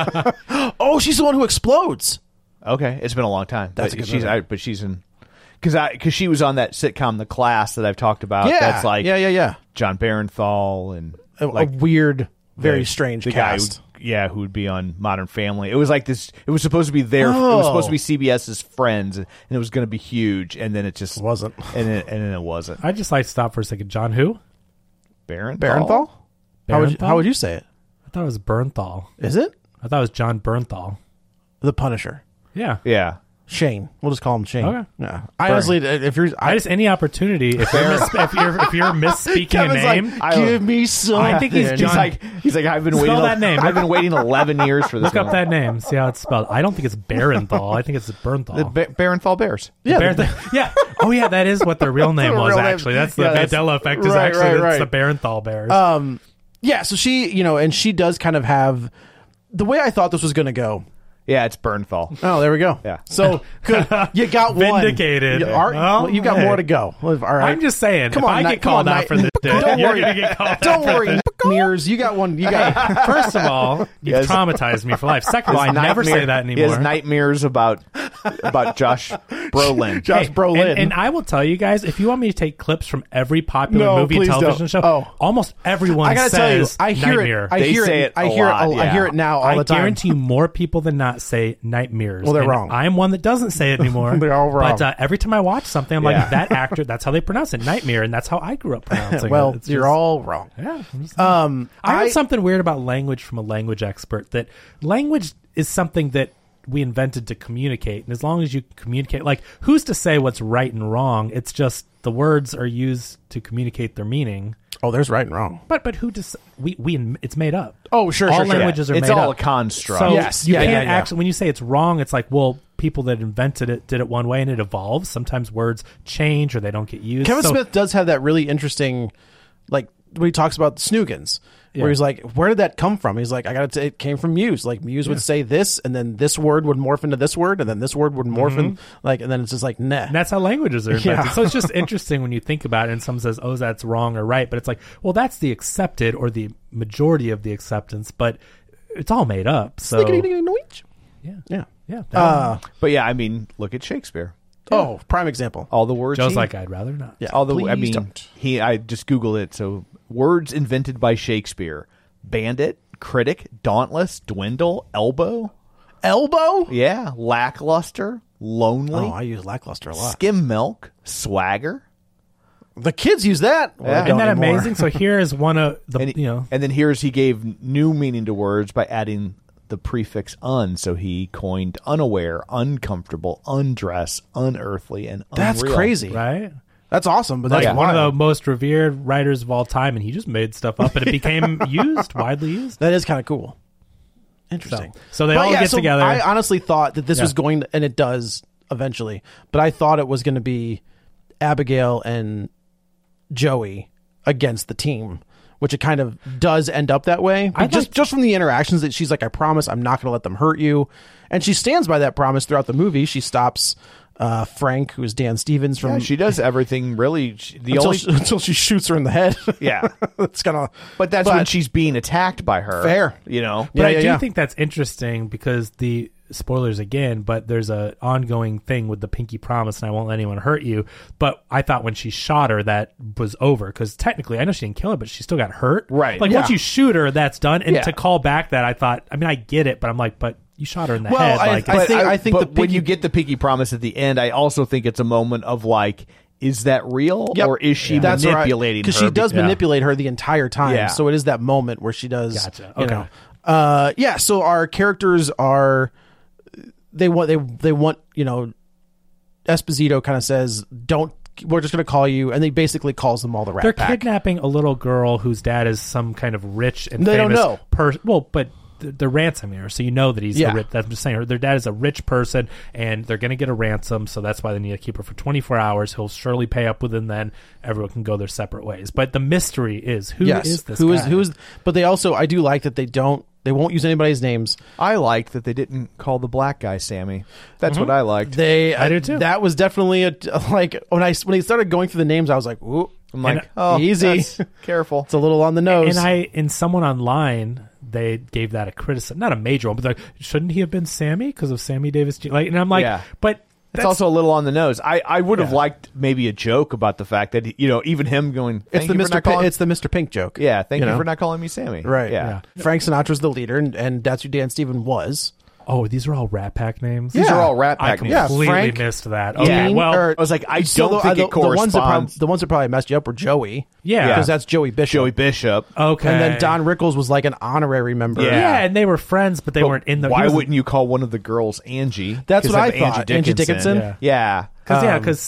Oh, she's the one who explodes. Okay, it's been a long time. That's but a good movie. but she's in because she was on that sitcom The Class that I've talked about. Yeah, That's like yeah. John Barenthal and A like weird, very strange the cast. guy who would be on Modern Family. It was like this. It was supposed to be It was Oh. supposed to be CBS's Friends, and it was going to be huge, and then it just Wasn't. and then it wasn't. I'd just like to stop for a second. John who? Barenthal? Barenthal? How would you say it? I thought it was Bernthal. Is it I thought it was John Bernthal. the Punisher? Yeah. Yeah. Shane. We'll just call him Shane. Okay. Yeah. I honestly, if you're, I just any opportunity if you're misspeaking a Kevin's name, like, give me some. I think he's John. He's like I've been Spell waiting. that name. I've been waiting 11 years for this. look up one. that name, see how it's spelled. I don't think it's Barenthal. I think it's Bernthal. The Barenthal Bears. Yeah, Yeah. Oh yeah, that is what their real name their was. real name. Actually, that's the Yeah, that's- Mandela effect. Is right, actually right, it's right. the Barenthal Bears. Yeah, so she, and she does kind of have the way I thought this was going to go. Yeah, it's Bernthal. Oh, there we go. Yeah. So good. You got one. Vindicated. Well, you got hey. more to go. All right. I'm just saying. Come if on, I Knight- get called come on, out for this, Knight. Don't you're worry. gonna get called out. Don't for worry, this. Mears. You got one. You got. First of all, you've Yes. traumatized me for life. Second of all, I His never say nightmare- that He anymore. has nightmares about Josh Brolin. Josh Brolin. And I will tell you guys, if you want me to take clips from every popular No, movie and please television don't. show, Oh. almost everyone I gotta tell you, says I hear nightmare. it. I They hear say it. it I a hear lot, it. I yeah. hear it now all I the time. guarantee you more people than not say nightmares. Well, they're And wrong. I'm one that doesn't say it anymore. They're all wrong. But every time I watch something, I'm Yeah. like, that actor, that's how they pronounce it, nightmare, and that's how I grew up pronouncing Well, it. It's you're just- all wrong. Yeah. I'm just- I I heard something weird about language from a language expert, that language is something that we invented to communicate. And as long as you communicate, like, who's to say what's right and wrong? It's just the words are used to communicate their meaning. Oh, there's right and wrong. But who does we it's made up. Oh, sure, all sure, sure. languages are It's made all up. a construct. So Yes, you yeah, can't yeah, yeah. actually, when you say it's wrong, it's like, well, people that invented it did it one way and it evolves. Sometimes words change or they don't get used. Kevin So- Smith does have that really interesting, like when he talks about Snoogans, where Yeah. he's like, "Where did that come from?" He's like, it came from Muse. Like Muse would say this, and then this word would morph into this word, and then this word would morph in, like, and then it's just like, nah. And that's how languages are invented. Yeah. So it's just interesting when you think about it and someone says, oh, that's wrong or right. But it's like, well, that's the accepted or the majority of the acceptance, but it's all made up. So, yeah. Yeah. Yeah. But yeah, I mean, look at Shakespeare. Oh, prime example. All the words. Joe's he- like, I'd rather not. Yeah. all the. I please mean, don't. I just Googled it. So words invented by Shakespeare: bandit, critic, dauntless, dwindle, elbow. Elbow. Yeah, lackluster, lonely, Oh, I use lackluster a lot. skim milk, swagger. The kids use that. Well, they Isn't don't that anymore. amazing? So here is one of the, And, and then here's he gave new meaning to words by adding the prefix un. So he coined unaware, uncomfortable, undress, unearthly, and That's unreal. crazy. right? That's awesome. But Like that's one of wild. the most revered writers of all time, and he just made stuff up, and it became widely used. That is kind of cool. Interesting. So they But all yeah, get so together. I honestly thought that this Yeah. was going to, and it does eventually, but I thought it was going to be Abigail and Joey against the team, which it kind of does end up that way. But just from the interactions that she's like, I promise I'm not going to let them hurt you. And she stands by that promise throughout the movie. She stops Frank, who is Dan Stevens, from Yeah, she does everything really. until she shoots her in the head. Yeah. It's kind of, But that's when she's being attacked by her. Fair. You know? But Yeah, I do yeah. think that's interesting because the spoilers again, but there's a ongoing thing with the pinky promise, and I won't let anyone hurt you. But I thought when she shot her, that was over because technically, I know she didn't kill her, but she still got hurt. Right. Like Yeah. once you shoot her, that's done. And Yeah. to call back that, I thought, I mean, I get it, but I'm like, but you shot her in the Well, head. I- Like, I think- but the when pinky- you get the pinky promise at the end, I also think it's a moment of like, is that real Yep. or is she That's right. manipulating her? Because she does Yeah. manipulate her the entire time. Yeah. So it is that moment where she does. Gotcha. You Okay. know. Yeah. So our characters are. They want. Esposito kind of says, "Don't. We're just going to call you," and he basically calls them all the Rat they're Pack. kidnapping a little girl whose dad is some kind of rich and They don't famous know. person. Well, but they're ransoming her, so you know that he's Yeah. I'm just saying, their dad is a rich person, and they're going to get a ransom, so that's why they need to keep her for 24 hours. He'll surely pay up within then. Everyone can go their separate ways. But the mystery is, who is this guy? Who is? But they also, I do like that they won't use anybody's names. I liked that they didn't call the black guy Sammy. That's what I liked. I do too. That was definitely like when he started going through the names, I was like, ooh. I'm like, easy. that's- careful. It's a little on the nose. And someone online, they gave that a criticism, not a major one, but like, shouldn't he have been Sammy because of Sammy Davis? Like, and I'm like, Yeah. but It's also a little on the nose. I would have liked maybe a joke about the fact that even him going. it's the Mr. Pink joke. Yeah, thank you know? for not calling me Sammy. Right. Yeah. Frank Sinatra's the leader, and that's who Dan Stevens was. oh, these are all Rat Pack names. These are all Rat I Pack names. completely Frank, missed that. Yeah. Okay, Dean, well, or- I was like, I So don't think it corresponds. The ones that probably messed you up were Joey. Yeah. Because that's Joey Bishop. Joey Bishop. okay, And then Don Rickles was like an honorary member. Yeah, and they were friends, but they weren't in the. Why wouldn't you call one of the girls Angie? That's 'Cause what I of thought. Angie Dickinson? Yeah. Because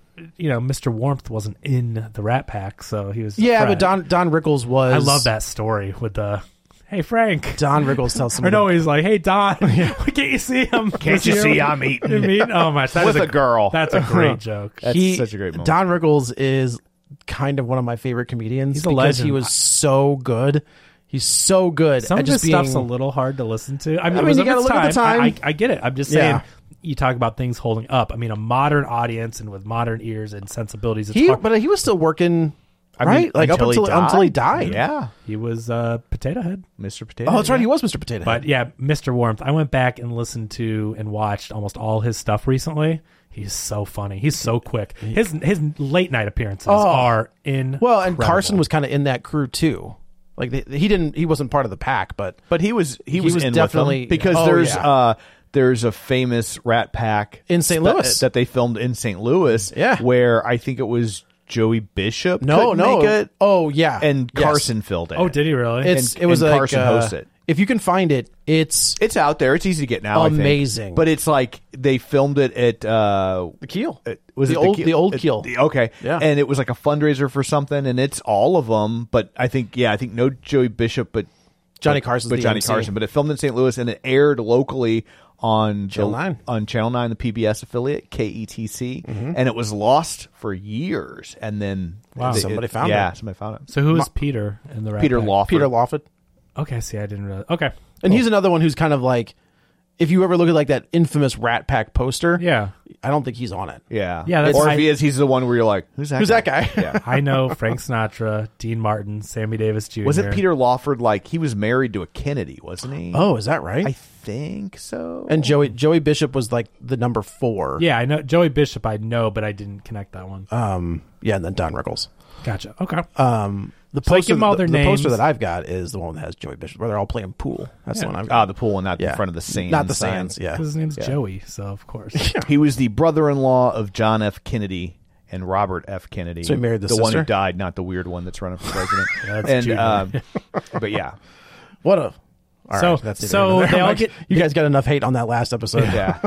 Mr. Warmth wasn't in the Rat Pack, so he was. a Yeah, friend. but Don Rickles was. I love that story with the. Hey Frank. Don Rickles tells Or someone. no, he's like, "Hey Don, can't you see him? Can't you see I'm eating Oh my, that with is a girl? That's a great joke. That's such a great moment. Don Rickles is kind of one of my favorite comedians. He's a because he legend. was so good. He's so good Some at of his just being. stuff's a little hard to listen to. I mean, I it mean, was you of gotta its look at the time. time. I get it. I'm just saying. Yeah. You talk about things holding up. I mean, a modern audience and with modern ears and sensibilities. It's hard. But he was still working. I mean, Right, like until until he died. Yeah. He was Potato Head. Mr. Potato. Oh, that's right. He was Mr. Potato Head. But yeah, Mr. Warmth. I went back and listened to and watched almost all his stuff recently. He's so funny. He's so quick. His late night appearances are incredible. Well, and Carson was kind of in that crew too. Like he wasn't part of the pack, but But he was was in definitely- with them because Oh, there's a famous Rat Pack In St. Louis. that they filmed in St. Louis. Yeah. Where I think it was Joey Bishop. no, couldn't make it, Oh yeah, and Yes. Carson filled it. Oh, did he really? It was and like Carson hosts it. If you can find it, it's It's out there. It's easy to get now. I think. Amazing. But it's like they filmed it at the Keel. was the it old Keel? the old Keel. Okay, Yeah. and it was like a fundraiser for something, and it's all of them. But I think no Joey Bishop, but Johnny Carson's but the Johnny MC. Carson. But it filmed in St. Louis, and it aired locally on Channel 9. on Channel 9, the PBS affiliate KETC, Mm-hmm. and it was lost for years, and then Somebody found yeah, it. somebody found it. so who is Peter in the Rat Peter Pack? Lawford. Peter Lawford. Okay, see, I didn't really. Okay. And he's another one who's kind of like, if you ever look at like that infamous Rat Pack poster, Yeah. I don't think he's on it. Yeah, Yeah, that's- or if I- he is, he's the one where you're like, who's that? Who's that guy? Yeah. I know Frank Sinatra, Dean Martin, Sammy Davis Jr. Was it Peter Lawford? Like he was married to a Kennedy, wasn't he? Oh, is that right? I think so. And Joey Bishop was like the number 4. Yeah, I know Joey Bishop. I know, but I didn't connect that one. Yeah, and then Don Rickles. Gotcha. Okay. The So I poster, give 'em all their the poster names. that I've got is the one that has Joey Bishop, where they're all playing pool. That's the one I've got. the pool, and not in front of the Sands. Not the sign. Sands, yeah. Because his name's Joey, so of course. He was the brother-in-law of John F. Kennedy and Robert F. Kennedy. So he married the one who sister? died, not the weird one that's running for president. That's and Junior. but yeah, What a... All So- right, that's neither so here nor there. they all Like, get- you guys got enough hate on that last episode. yeah.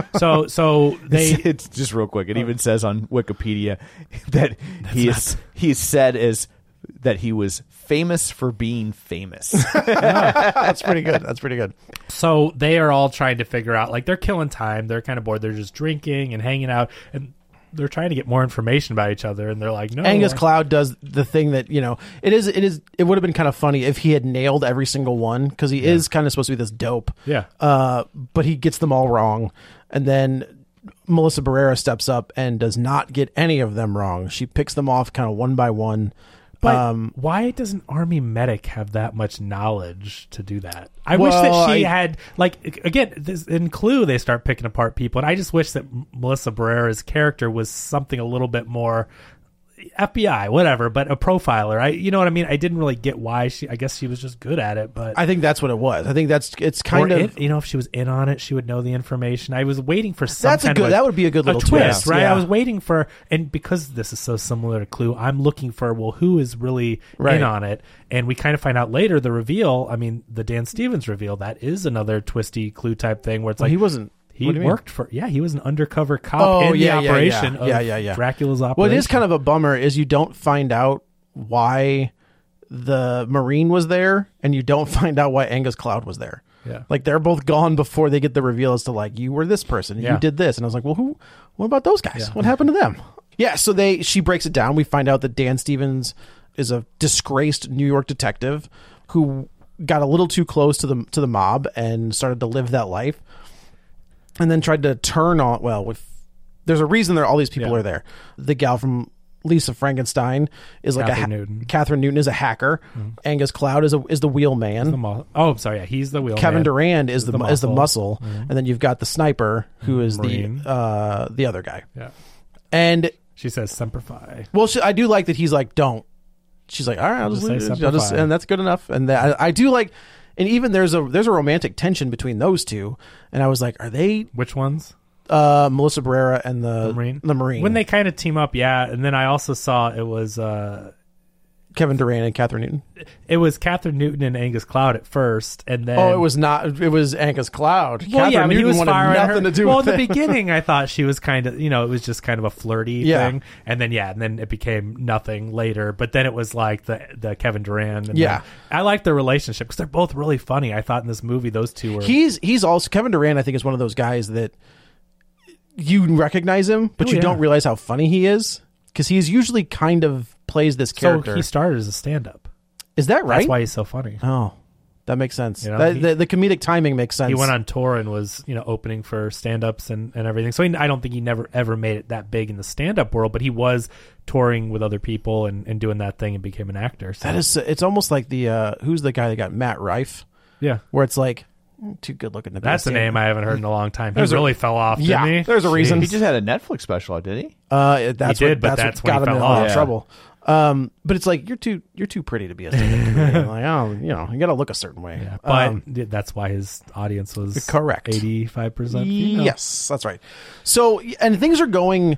So they It's just real quick. It even says on Wikipedia that he is said as that he was famous for being famous. That's pretty good. That's pretty good. So they are all trying to figure out, like, they're killing time. They're kind of bored. They're just drinking and hanging out, and they're trying to get more information about each other. And they're like, no. Angus Cloud does the thing that, it would have been kind of funny if he had nailed every single one, because he is kind of supposed to be this dope. Yeah. But he gets them all wrong. And then Melissa Barrera steps up and does not get any of them wrong. She picks them off kind of one by one. But why doesn't Army Medic have that much knowledge to do that? I wish that she had, like, again, in Clue, they start picking apart people, and I just wish that Melissa Barrera's character was something a little bit more FBI, whatever, but a profiler. You know what I mean? I didn't really get why I guess she was just good at it, but I think that's what it was. I think it's kind of... if she was in on it, she would know the information. I was waiting for some That's a kind good- of that would be a good little twist, twist, right? yeah. I was waiting for, and because this is so similar to Clue, I'm looking for, well, who is really Right. in on it? And we kind of find out later the reveal. I mean, the Dan Stevens reveal, that is another twisty Clue type thing where it's like he wasn't... he what do you mean? worked for, he was an undercover cop in the operation of yeah. Dracula's operation. What is kind of a bummer is you don't find out why the Marine was there, and you don't find out why Angus Cloud was there. Yeah. Like they're both gone before they get the reveal as to like, you were this person, you did this. And I was like, well, what about those guys? Yeah. What happened to them? Yeah. So she breaks it down. We find out that Dan Stevens is a disgraced New York detective who got a little too close to the mob and started to live that life, and then tried to turn on. Well, there's a reason all these people are there. The gal from Lisa Frankenstein is like Catherine Newton is a hacker. Angus Cloud is the wheelman. He's the wheelman. Kevin Durand is the muscle, and then you've got the sniper who is Marine. the other guy. Yeah, and she says Semper Fi. Well, I do like that he's like, don't. She's like, all right, I'll just leave it. And that's good enough. And I do like, and even there's a romantic tension between those two. And I was like, are they which ones? Melissa Barrera and the Marine. When they kind of team up, yeah. And then I also saw it was Kevin Durand and Catherine Newton. It was Catherine Newton and Angus Cloud at first, and then it was not. It was Angus Cloud. Well, Catherine Newton he was wanted firing nothing her. to do well, with in the it. beginning, I thought she was kind of, it was just kind of a flirty thing, and then it became nothing later. But then it was like the Kevin Durand. And I like their relationship because they're both really funny. I thought in this movie those two were. He's also Kevin Durand. I think is one of those guys that you recognize him, but you don't realize how funny he is because he's usually kind of plays this character. So he started as a stand-up. Is that right? That's why he's so funny. Oh, that makes sense. You know, the comedic timing makes sense. He went on tour and was, opening for stand-ups and everything. So I don't think he never ever made it that big in the stand-up world, but he was touring with other people and doing that thing and became an actor. So. It's almost like the who's the guy that got Matt Rife? Yeah, where it's like too good looking to be. That's a name I haven't heard in a long time. He really fell off. Didn't he? There's a reason. He just had a Netflix special, did he? That's he did, but that's what got when he him in a fell lot off. of trouble. But it's like you're too pretty to be a stand-up comedian. Like, you got to look a certain way. Yeah, but that's why his audience was correct. 85% female. Yes, that's right. So, and things are going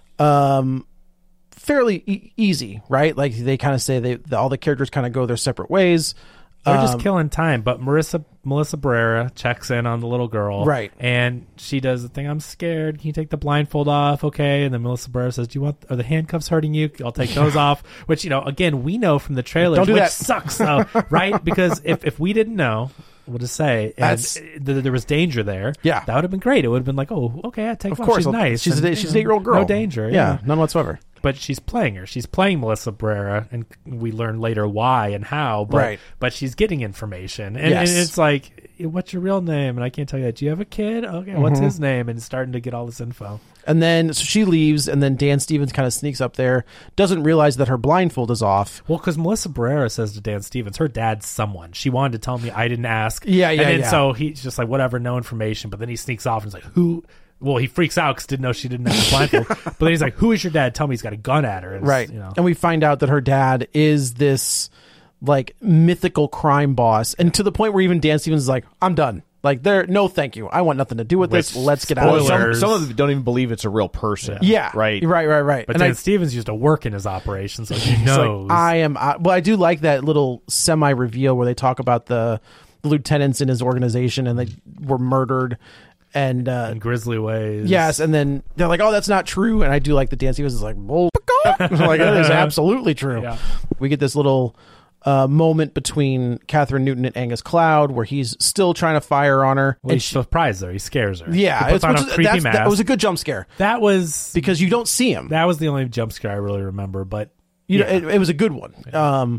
fairly easy, right? Like they kind of say all the characters kind of go their separate ways. They're just killing time, but Melissa Barrera checks in on the little girl, right? And she does the thing. I'm scared. Can you take the blindfold off? Okay. And then Melissa Barrera says, are the handcuffs hurting you? I'll take those off. Which again, we know from the trailers, Don't do which that. sucks, though, right? Because if we didn't know, we'll just say there was danger there. Yeah, that would have been great. It would have been like, oh, okay, I take. Of course, she's nice. She's an 8-year-old girl. No danger. Yeah, none whatsoever. But she's playing her. She's playing Melissa Barrera, and we learn later why and how. But, right. But she's getting information, and it's like, what's your real name? And I can't tell you that. Do you have a kid? Okay, what's his name? And starting to get all this info. And then so she leaves, and then Dan Stevens kind of sneaks up there, doesn't realize that her blindfold is off. Well, because Melissa Barrera says to Dan Stevens, her dad's someone. She wanted to tell me, I didn't ask. So he's just like, whatever, no information. But then he sneaks off and is like, who? Well, he freaks out because didn't know she didn't have a blindfold. But then he's like, who is your dad? Tell me. He's got a gun at her. And right. And we find out that her dad is this like mythical crime boss. And to the point where even Dan Stevens is like, I'm done. Like, no, thank you. I want nothing to do with this. Let's get out of here. Some of them don't even believe it's a real person. Yeah. Right. But Dan Stevens used to work in his operations, so he knows. Well, I do like that little semi-reveal where they talk about the lieutenants in his organization and they were murdered. And in grisly ways. Yes, and then they're like, oh, that's not true. And I do like that Dan Stevens is like, bull. Like, that is absolutely true. Yeah. We get this little moment between Catherine Newton and Angus Cloud where he's still trying to fire on her. Well, he's surprised her. He scares her. Yeah. He puts on a creepy mask. That was a good jump scare. That was... Because you don't see him. That was the only jump scare I really remember, but... You know, it was a good one. Yeah.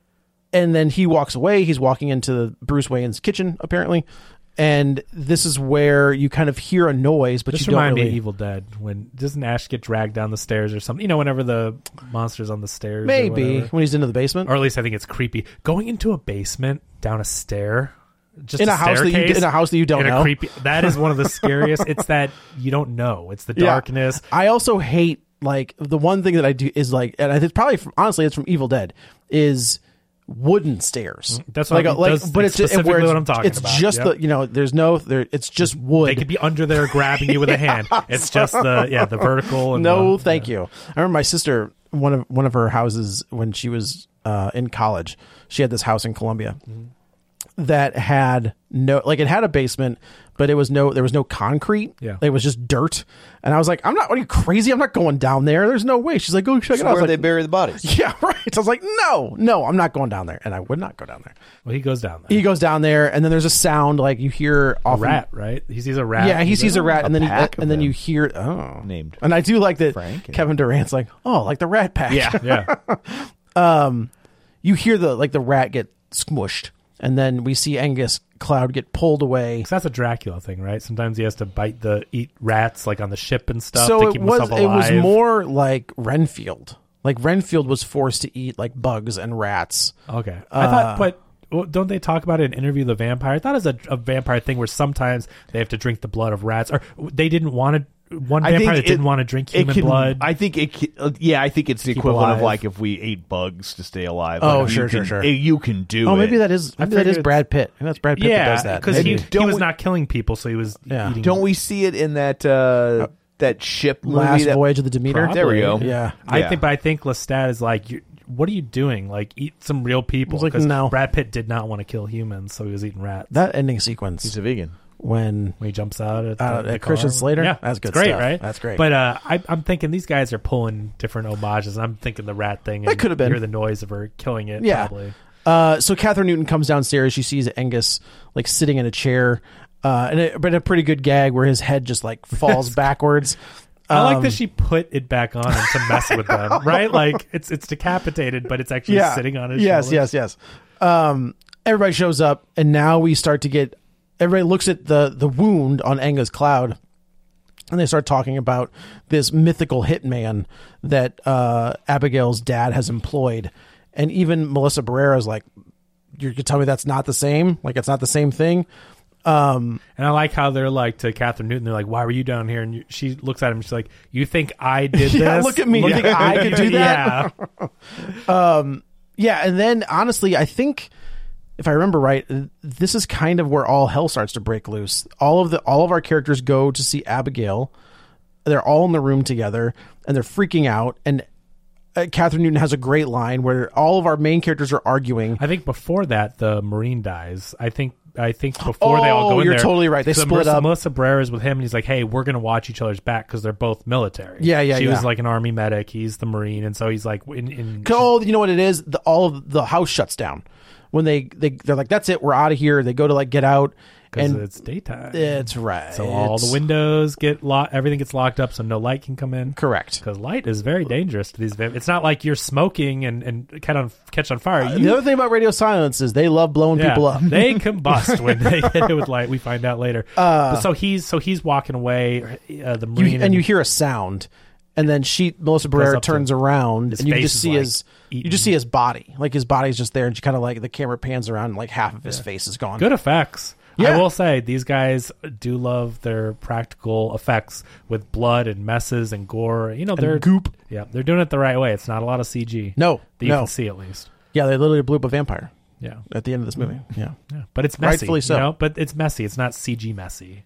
And then he walks away. He's walking into Bruce Wayne's kitchen, apparently. And this is where you kind of hear a noise, but this you don't really... This reminds me of Evil Dead. When doesn't Ash get dragged down the stairs or something? You know, whenever the monster's on the stairs. Maybe when he's into the basement, or at least I think it's creepy going into a basement down a stair. Just in a house that you don't know. That is one of the scariest. It's that you don't know. It's the darkness. I also hate like the one thing that I do is like, and it's probably honestly it's from Evil Dead is wooden stairs. That's what but it's specifically what I'm talking about. It's just it's just wood. They could be under there grabbing you with a hand. It's just the vertical. And thank you. I remember my sister, one of her houses when she was in college. She had this house in Columbia, that had it had a basement, but there was no concrete. Yeah. It was just dirt. And I was like, are you crazy? I'm not going down there. There's no way. She's like, go check it out. I was Where like, they bury the bodies. yeah, right. So I was like, no, I'm not going down there. And I would not go down there. Well, he goes down there. He goes down there, and then there's a sound like you hear A often, rat, right? He sees a rat. Yeah, he sees a rat, and then pack of then them. you hear Named And I do like that Frank and- Kevin Durant's like, oh, like the Rat Pack. Yeah. Yeah. You hear the rat get smushed, and then we see Angus Cloud get pulled away. So that's a Dracula thing, right? Sometimes he has to eat rats like on the ship and stuff So to it keep was himself alive. more like Renfield. Like Renfield was forced to eat like bugs and rats. Okay. I thought, but don't they talk about it in Interview with the Vampire? I thought it was a vampire thing where sometimes they have to drink the blood of rats, or they didn't want to. One vampire that didn't want to drink human blood. I think I think it's the equivalent alive. of like if we ate bugs to stay alive. Oh, Like, sure. You can do it. Oh, maybe that is figured Brad Pitt. Maybe that's Brad Pitt that Yeah, does that. because Maybe. he was not killing people, so he was eating. Don't we see it in that that ship movie? Last that, Voyage of the Demeter. Probably. There we go. Yeah. I think Lestat is like, what are you doing? Like, eat some real people. I was like, 'Cause no. Brad Pitt did not want to kill humans, so he was eating rats. That ending sequence He's a vegan. when When he jumps out at the Christian car. Slater? Yeah, That's good it's great, stuff. right? That's great. But I'm thinking these guys are pulling different homages. I'm thinking the rat thing. That and could have been. You hear the noise of her killing it. Yeah. Probably. So Catherine Newton comes downstairs. She sees Angus like sitting in a chair, but a pretty good gag where his head just like falls backwards. I like that she put it back on him to mess with them, right? Like it's decapitated, but it's actually sitting on his shoulders. Yes. Everybody shows up, and now we start to get. Everybody looks at the wound on Angus Cloud, and they start talking about this mythical hitman that Abigail's dad has employed, and even Melissa Barrera is like, "You could tell me that's not the same? Like it's not the same thing." And I like how they're like to Catherine Newton. They're like, "Why were you down here?" And she looks at him. She's like, "You think I did Yeah, this? look at me. You think I could do that?" Yeah. Yeah, and then honestly, I think if I remember right, this is kind of where all hell starts to break loose. All of our characters go to see Abigail. They're all in the room together, and they're freaking out. And Catherine Newton has a great line where all of our main characters are arguing. I think before that, the Marine dies. I think before they all go in you're there, totally right. They so split up. Melissa Barrera is with him, and he's like, "Hey, we're gonna watch each other's back because they're both military." Yeah. She was like an army medic. He's the Marine, and so he's like, you You know what it is? All of the house shuts down when they're like, "That's it, we're out of here." They go to like get out, because and it's daytime. it's right. So all the windows get locked. Everything gets locked up, so no light can come in. Correct. Because light is very dangerous to these. It's not like you're smoking and catch on fire. The other thing about radio silence is they love blowing people up. They combust when they hit it with light. We find out later. But so he's walking away. The Marine and you hear a sound, and then Melissa Barrera up to turns around, and you face just is see like you just see his body, like his body's just there, and she kind of like the camera pans around, and like half of his face is gone. Good effects. Yeah. I will say these guys do love their practical effects with blood and messes and gore. You know, they're goop. Yeah, they're doing it the right way. It's not a lot of CG. No, that you no. can see at least. Yeah, they literally blew up a vampire Yeah, at the end of this movie. Yeah. but it's messy. Rightfully so. You know? But it's messy. It's not CG messy.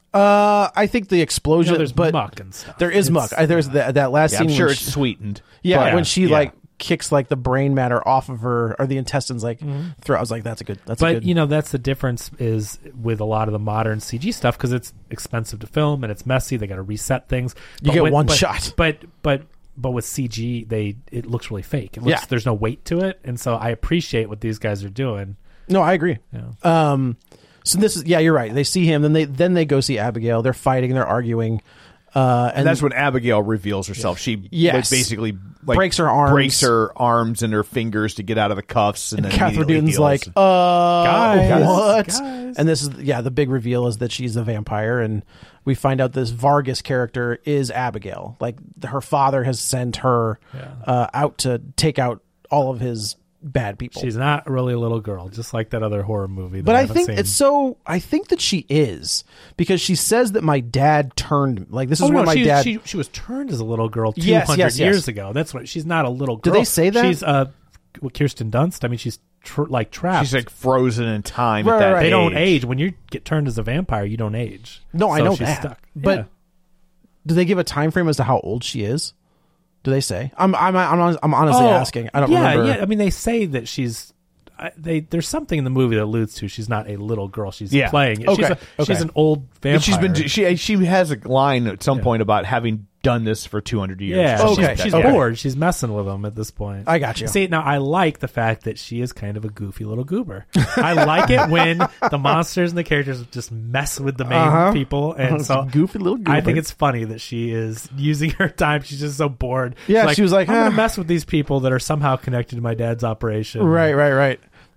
I think the explosion. There's but muck and stuff. there is muck. There's that last scene. I'm sure when it's sweetened. Yeah, But- when she yeah. like kicks like the brain matter off of her or the intestines like through. I was like, that's a good. But you know, that's the difference is with a lot of the modern CG stuff because it's expensive to film and it's messy. They got to reset things. You get one shot. But with CG, it looks really fake. It looks, Yeah. there's no weight to it, and so I appreciate what these guys are doing. No, I agree. Yeah. So this is you're right. They see him, then they go see Abigail. They're fighting, they're arguing, and that's when Abigail reveals herself. She Yes. basically like, Breaks her arms. and her fingers to get out of the cuffs, and then Catherine immediately Newton's heals. like, Guys, what? guys. And this is the big reveal is that she's a vampire, and we find out this Vargas character is Abigail. Like her father has sent her out to take out all of his bad people. She's not really a little girl, just like that other horror movie. That But I haven't think seen. it's so. I think that she is because she says that my dad turned. Like this is when my dad. She was turned as a little girl 200 Yes, yes, yes. years ago. That's what she's not a little girl. Do they say that? She's Kirsten Dunst. I mean, she's trapped. she's like frozen in time. Right, at that right. they don't age. age when you get turned as a vampire. You don't age. No, I So know she's that. Stuck. But Yeah. do they give a time frame as to how old she is? Do they say? I'm honestly asking. I don't remember. Yeah. I mean, they say that she's there's something in the movie that alludes to she's not a little girl. She's Yeah. playing. Okay. She's an old vampire. She has a line at some point about having done this for 200 years. Yeah, or something like she's that. bored. She's messing with him at this point. I got you. See, now I like the fact that she is kind of a goofy little goober. I like it when the monsters and the characters just mess with the main people, and so Goofy little goober. I think it's funny that she is using her time. She's just so bored. Yeah, She's she was like, I'm gonna mess with these people that are somehow connected to my dad's operation. Right.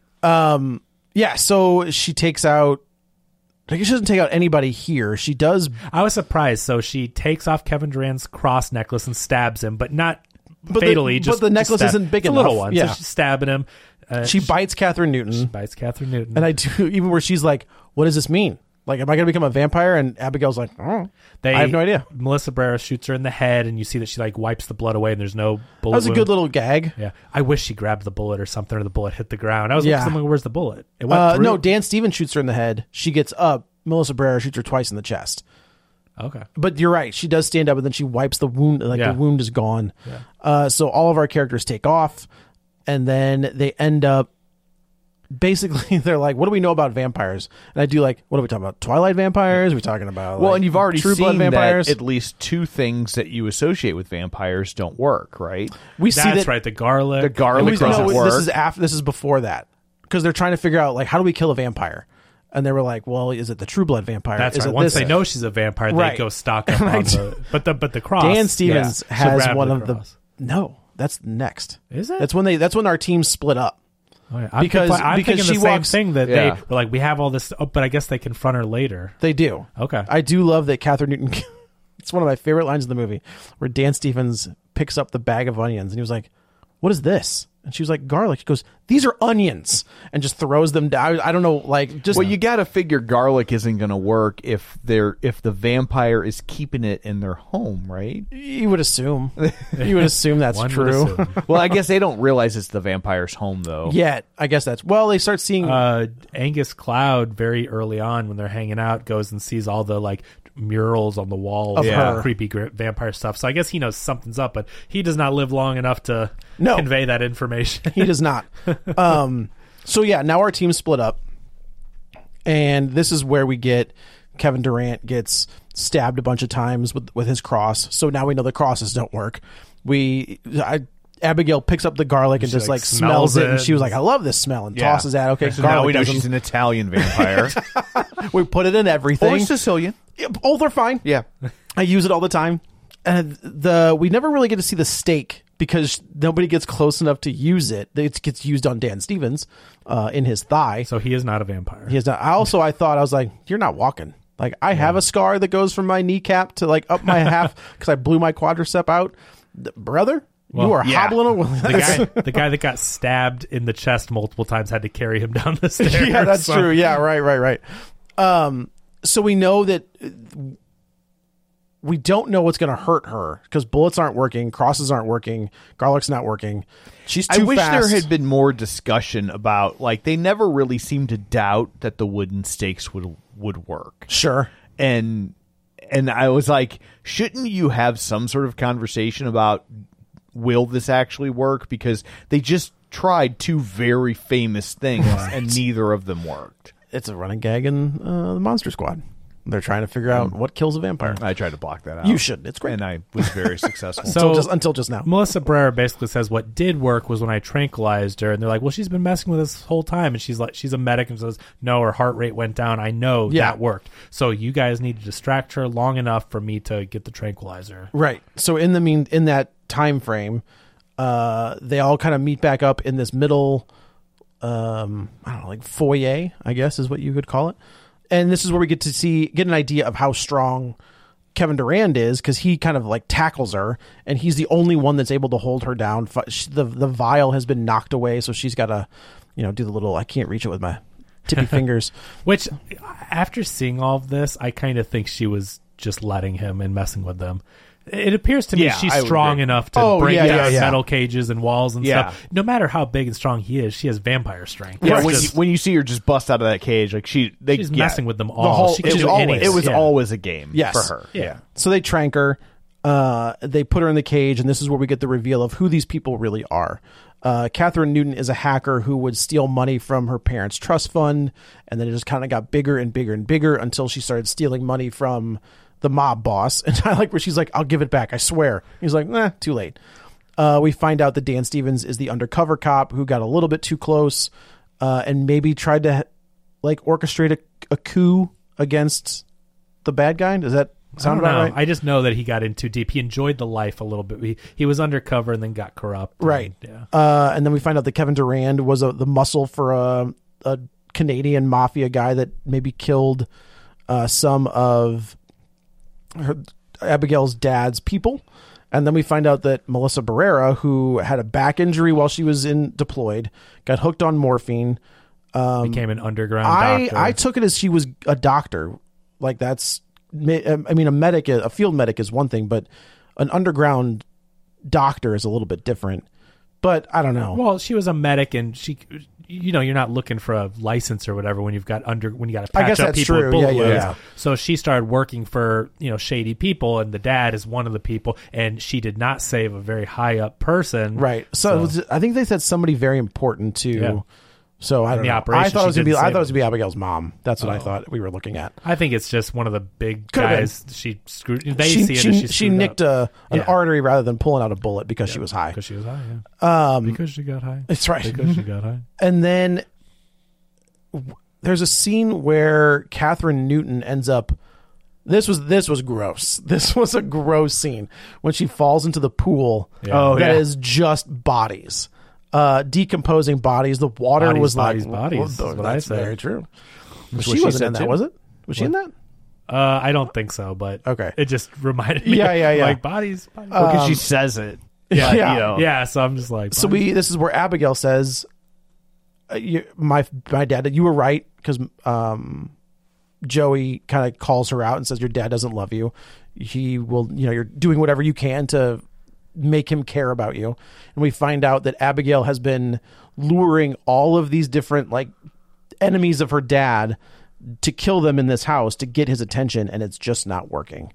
Yeah, so she takes out. I guess she doesn't take out anybody here. She does. I was surprised. So she takes off Kevin Durant's cross necklace and stabs him, but not But fatally. but the necklace isn't big it's a little enough. one. Yeah. So she's stabbing him. She bites Catherine Newton. bites Catherine Newton. And I do, even where she's like, what does this mean? Like, am I going to become a vampire? And Abigail's like, oh, I have no idea. Melissa Barrera shoots her in the head, and you see that she like wipes the blood away, and there's no bullet. That was a wound. good little gag. Yeah, I wish she grabbed the bullet or something, or the bullet hit the ground. I was Yeah. like, where's the bullet? It went through. No, Dan Stevens shoots her in the head. She gets up. Melissa Barrera shoots her twice in the chest. Okay. But you're right. She does stand up, and then she wipes the wound. Like Yeah. the wound is gone. Yeah. So all of our characters take off, and then they end up. Basically, they're like, "What do we know about vampires?" And I do like, "What are we talking about? Twilight vampires? Are we talking about Well, like, and you've already True seen Blood vampires? that at least two things that you associate with vampires don't work, right? We see That's that. right. The garlic. The garlic we- doesn't no, work. this is after. This is before that because they're trying to figure out like how do we kill a vampire, and they were like, "Well, is it the True Blood vampire? That's is right. it Once this? they know she's a vampire, Right. they go stock up on the. But the cross. Dan Stevens yeah. has She'll grab one the of the. cross. No, that's next. Is it? That's when our team split up. Oh, yeah. because- I'm because thinking she the same walks- thing that Yeah. they were like, we have all this, but I guess they confront her later. They do. Okay. I do love that Catherine Newton. It's one of my favorite lines in the movie where Dan Stevens picks up the bag of onions and he was like, "What is this?" And she was like, "Garlic." He goes, "These are onions," and just throws them down. I don't know, like just Well, you got to figure garlic isn't going to work if the vampire is keeping it in their home, right? you would assume. You would assume that's One would true. assume. Well, I guess they don't realize it's the vampire's home, though. Yet, I guess that's they start seeing. Angus Cloud, very early on when they're hanging out, goes and sees all the like murals on the wall Of her. creepy vampire stuff. So I guess he knows something's up, but he does not live long enough to No. convey that information. He does not. So yeah, now our team split up, and this is where we get Kevin Durant gets stabbed a bunch of times with his cross. So now we know the crosses don't work. Abigail picks up the garlic and just like smells it, and she was like, "I love this smell," and Yeah. tosses that. Okay, So now we know doesn't- she's an Italian vampire. we put it in everything. Or Sicilian. Yeah, both are fine. Yeah. I use it all the time. And we never really get to see the stake because nobody gets close enough to use it. It gets used on Dan Stevens in his thigh. So he is not a vampire. He is not. I was like, you're not walking. Like I have a scar that goes from my kneecap to like up my half because I blew my quadricep out. Brother, you are yeah. hobbling. The guy that got stabbed in the chest multiple times had to carry him down the stairs. Yeah, that's So- true. Yeah, right. So we know that we don't know what's going to hurt her because bullets aren't working, crosses aren't working, garlic's not working. She's too I wish fast. there had been more discussion about, like, they never really seemed to doubt that the wooden stakes would work. Sure. And I was like, shouldn't you have some sort of conversation about, will this actually work? Because they just tried two very famous things and neither of them worked. It's a running gag in the Monster Squad. They're trying to figure out what kills a vampire. I tried to block that out. You should. It's great. And I was very successful. So- until just now. Melissa Barrera basically says what did work was when I tranquilized her, and they're like, "Well, she's been messing with us this whole time," and she's like, "She's a medic," and says, "No, her heart rate went down. I know that worked. So you guys need to distract her long enough for me to get the tranquilizer." Right. So in that time frame, they all kind of meet back up in this middle, I don't know, like foyer, I guess is what you could call it. And this is where we get an idea of how strong Kevin Durant is because he kind of like tackles her, and he's the only one that's able to hold her down. The vial has been knocked away, so she's got to, do the little. I can't reach it with my tippy fingers. Which, after seeing all of this, I kind of think she was just letting him and messing with them. It appears to me Yeah, she's I would strong agree. enough to break down yeah. metal cages and walls and Yeah. stuff. No matter how big and strong he is, she has vampire strength. Yeah, It's when, just- when you see her just bust out of that cage, like she's messing with them all. She can it was do always, anything. it was Yeah. always a game Yes. for her. Yeah. So they trank her. They put her in the cage, and this is where we get the reveal of who these people really are. Catherine Newton is a hacker who would steal money from her parents' trust fund, and then it just kind of got bigger and bigger and bigger until she started stealing money from the mob boss. And I like where she's like, I'll give it back, I swear. He's like, nah, too late. We find out that Dan Stevens is the undercover cop who got a little bit too close and maybe tried to like orchestrate a coup against the bad guy. Does that sound about right? I just know that he got in too deep. He enjoyed the life a little bit. He was undercover and then got corrupt. Right. And, yeah. And then we find out that Kevin Durand was the muscle for a Canadian mafia guy that maybe killed some of Abigail's dad's people. And then we find out that Melissa Barrera, who had a back injury while she was deployed, got hooked on morphine. Became an underground doctor. I took it as she was a doctor. Like that's, I mean, a field medic is one thing, but an underground doctor is a little bit different. But I don't know. Well, she was a medic, and she, you're not looking for a license or whatever when you got to patch up people with bullet wounds. Yeah. So she started working for shady people, and the dad is one of the people, and she did not save a very high up person. Right. So I think they said somebody very important too. Yeah. So I don't know. I thought it was gonna be Abigail's mom. That's what I thought we were looking at. I think it's just one of the big guys. She screwed. She nicked an artery rather than pulling out a bullet because she was high. Because she was high. Yeah. Because she got high. That's right. Because she got high. And then there's a scene where Catherine Newton ends up. This was gross. This was a gross scene when she falls into the pool. Yeah. That is just bodies. Decomposing bodies. The water was bodies. That's very true. She wasn't in that, was it? Was she in that? I don't think so, but okay. It just reminded me. Yeah. Like bodies. Because she says it. Yeah. So I'm just like. So this is where Abigail says, "My dad. You were right," because Joey kind of calls her out and says, "Your dad doesn't love you. He will. You're doing whatever you can to make him care about you." And we find out that Abigail has been luring all of these different like enemies of her dad to kill them in this house to get his attention, and it's just not working.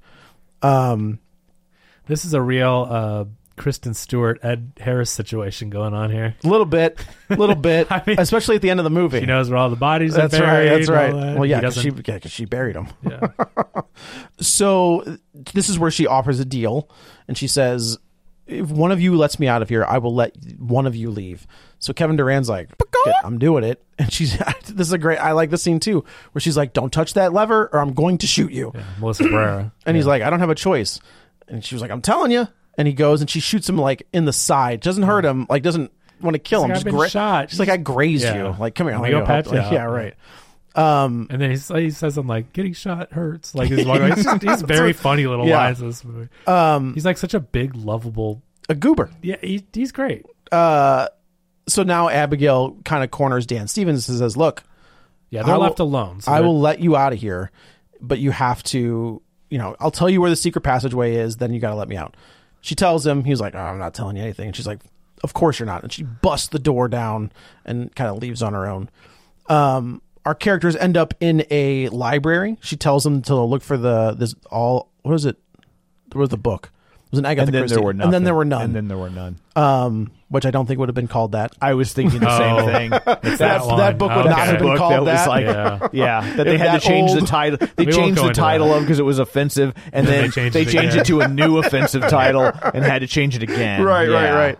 This is a real Kristen Stewart, Ed Harris situation going on here. A little bit. I mean, especially at the end of the movie. She knows where all the bodies are buried. That's right. That. Well, yeah, because she buried them. Yeah. So this is where she offers a deal, and she says, if one of you lets me out of here, I will let one of you leave. So Kevin Durand's like, I'm doing it. And this is I like this scene too, where she's like, don't touch that lever or I'm going to shoot you. Yeah, Melissa Barrera. And he's like, I don't have a choice. And she was like, I'm telling you. And he goes and she shoots him like in the side. Doesn't hurt him. Like doesn't want to kill him. I've been shot. She's like, I grazed you. Like, come here. I'll go patch you up. Yeah, right. And then he says, "I'm like getting shot hurts." Like he's very funny little lines in this movie. He's like such a big, lovable, a goober. Yeah, he's great. So now Abigail kind of corners Dan Stevens and says, "Look, they're left alone. So I will let you out of here, but you have to, I'll tell you where the secret passageway is. Then you got to let me out." She tells him. He's like, I'm not telling you anything. And she's like, of course you're not. And she busts the door down and kind of leaves on her own. Our characters end up in a library. She tells them to look for what is it? There was the book. It was an Agatha Christie. And then there were none. Which I don't think would have been called that. I was thinking the same thing. That book would not have been called that. Was like, that they had to change the title. They changed the title of because it was offensive, and then they changed it to a new offensive title and had to change it again. Right.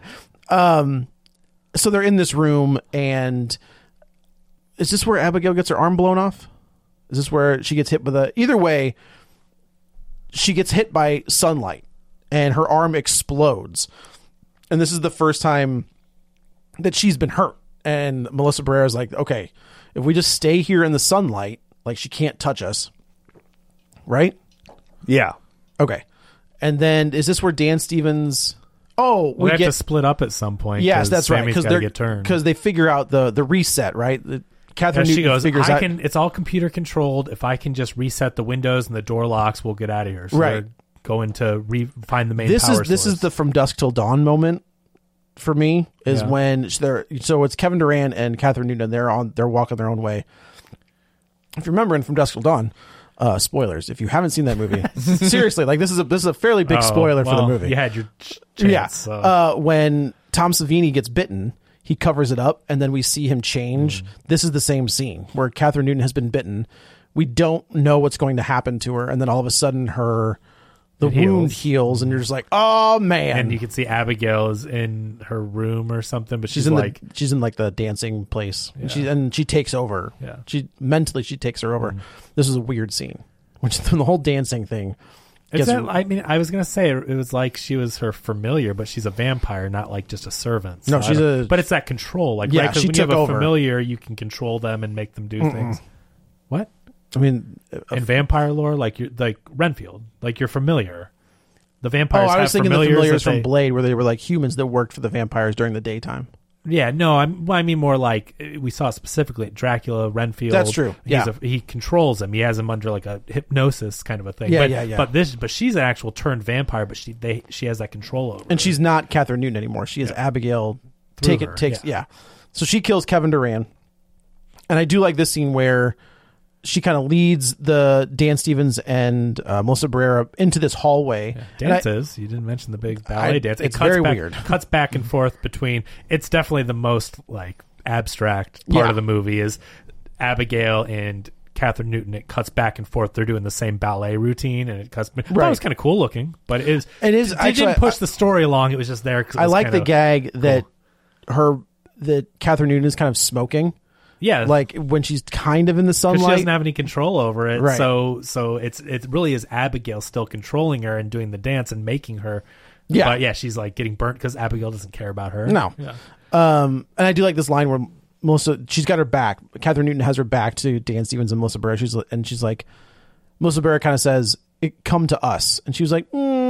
So they're in this room, and is this where Abigail gets her arm blown off? Is this where she gets hit by either way, she gets hit by sunlight and her arm explodes. And this is the first time that she's been hurt. And Melissa Barrera is like, okay, if we just stay here in the sunlight, like she can't touch us. Right? Yeah. Okay. And then is this where Dan Stevens... Oh, we have to split up at some point. Yes, that's right. Because they figure out the reset, right? Catherine Newton figures out... It's all computer controlled. If I can just reset the windows and the door locks, we'll get out of here. So right. Going to find the main power source. This is the From Dusk Till Dawn moment for me, is when so it's Kevin Durand and Catherine Newton. They're walking their own way. If you remember in From Dusk Till Dawn, Spoilers. If you haven't seen that movie, seriously, like this is a fairly big spoiler for the movie. You had your chance. Yeah. So. When Tom Savini gets bitten, he covers it up, and then we see him change. This is the same scene where Catherine Newton has been bitten. We don't know what's going to happen to her, and then all of a sudden the wound heals, and you're just like, oh man! And you can see Abigail is in her room or something, but she's in like she's in like the dancing place, Yeah. and she takes over. Yeah. She takes her over. This is a weird scene, which the whole dancing thing. I was gonna say it was like she was her familiar, but she's a vampire, not like just a servant. No, but it's that control, like Yeah, right? Because she when you have took a over. familiar, you can control them and make them do things. What? I mean, In vampire lore, like Renfield, like you're familiar. The vampires. I was have thinking the familiars that from Blade, where they were like humans that worked for the vampires during the daytime. Yeah, no, I mean more like we saw specifically at Dracula, Renfield. That's true. Yeah. He controls them. He has them under like a hypnosis kind of a thing. Yeah. But she's an actual turned vampire, but she has that control over. And she's not Catherine Newton anymore. She is Abigail. Through her, So she kills Kevin Durant, and I do like this scene where she kind of leads the Dan Stevens and Melissa Barrera into this hallway. Dances. You didn't mention the big ballet dance. It's very weird. Cuts back and forth between. It's definitely the most like abstract part of the movie is Abigail and Catherine Newton. It cuts back and forth. They're doing the same ballet routine, and it cuts. That was kind of cool looking, but it is. It didn't push the story along. It was just there. I like the gag that Catherine Newton is kind of smoking. Yeah, like when she's kind of in the sunlight, she doesn't have any control over it. Right. So it really is Abigail still controlling her and doing the dance and making her. Yeah, but yeah, she's like getting burnt because Abigail doesn't care about her. No. Yeah. And I do like this line where she's got her back. Catherine Newton has her back to Dan Stevens and Melissa Barrera. She's like, Melissa Barrera kind of says, "Come to us," and she was like,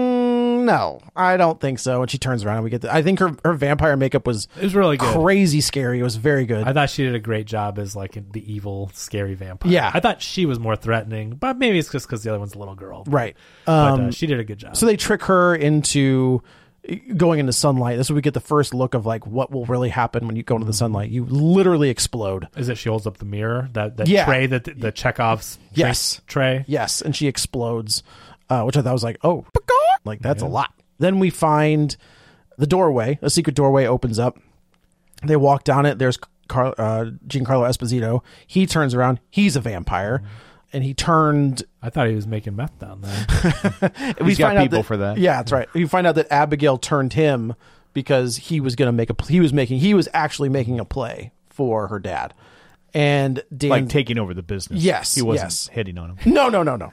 "No, I don't think so." And she turns around and we get I think her vampire makeup was really good, crazy scary. It was very good. I thought she did a great job as like the evil, scary vampire. Yeah, I thought she was more threatening, but maybe it's just because the other one's a little girl, right? But she did a good job. So they trick her into going into sunlight. This is where we get the first look of like what will really happen when you go into the sunlight. You literally explode. Is it she holds up the mirror, that Yeah. tray, that the Chekhov's tray? Yes, and she explodes, which I thought was like, oh, like that's a lot. Then we find the doorway. A secret doorway opens up. They walk down it. There's Giancarlo Esposito. He turns around. He's a vampire. And he turned. I thought he was making meth down there. He's got people for that. Yeah, that's right. We find out that Abigail turned him because he was going to make he was actually making a play for her dad. And Dan, like taking over the business. Yes, he wasn't hitting on him. No.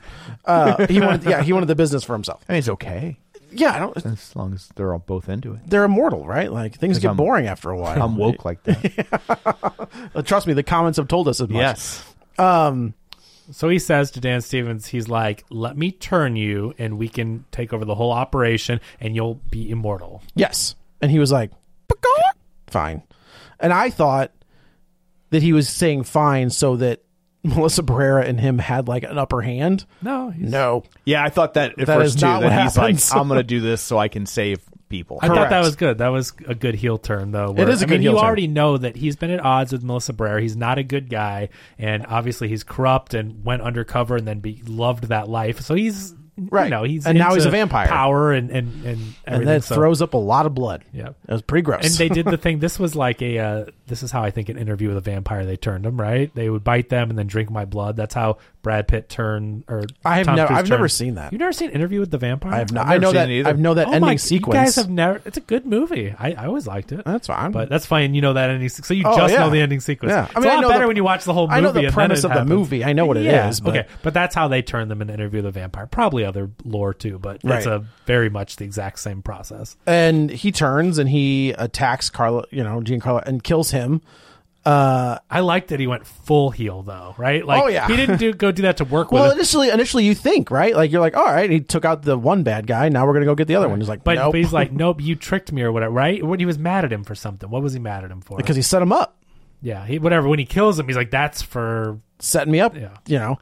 He wanted the business for himself. I mean, it's okay. Yeah, I don't. As long as they're all both into it. They're immortal, right? Like things get boring after a while. I'm woke like that. Trust me, the comments have told us as much. Yes. So he says to Dan Stevens, he's like, "Let me turn you, and we can take over the whole operation, and you'll be immortal." Yes, and he was like, "Fine," and I thought that he was saying "fine" so that Melissa Barrera and him had like an upper hand. No. Yeah, I thought that at That first is too. not That what he's happens. like, I'm going to do this so I can save people. I thought that Correct. was good. That was a good heel turn, though. It is a good heel You turn. already know that he's been at odds with Melissa Barrera. He's not a good guy, and obviously he's corrupt and went undercover and then loved that life. So he's Right. You know, And now he's into a vampire. power and everything. And that So- throws up a lot of blood. Yeah. It was pretty gross. And they did the thing. This was like this is how I think an interview with a vampire they turned them, right? They would bite them and then drink my blood. That's how Brad Pitt turned, or I've Tom Cruise never turned. seen that. You've never seen Interview with the Vampire? I have not. I've I know never that. seen it either. I know that Oh ending my, sequence. You guys have never. It's a good movie. I always liked it. That's fine. But that's fine. You know that ending. So you Oh, just yeah. know the ending sequence. Yeah. It's a lot better when you watch the whole movie. I know the and then premise it of happens. the movie. I know what it is. But Okay, but that's how they turn them in Interview with the Vampire. Probably other lore too, but Right. it's a very much the exact same process. And he turns and he attacks Giancarlo, and kills him. I liked that he went full heel though, right? Like, Oh, yeah. he didn't go do that to work Well, with. initially you think, right? Like you're like, all right, he took out the one bad guy. Now we're gonna go get the other one. He's like, But nope. he's like, nope, you tricked me or whatever, right? When he was mad at him for something. What was he mad at him for? because he set him up, yeah, whatever. When he kills him, he's like, that's for setting me up. Yeah.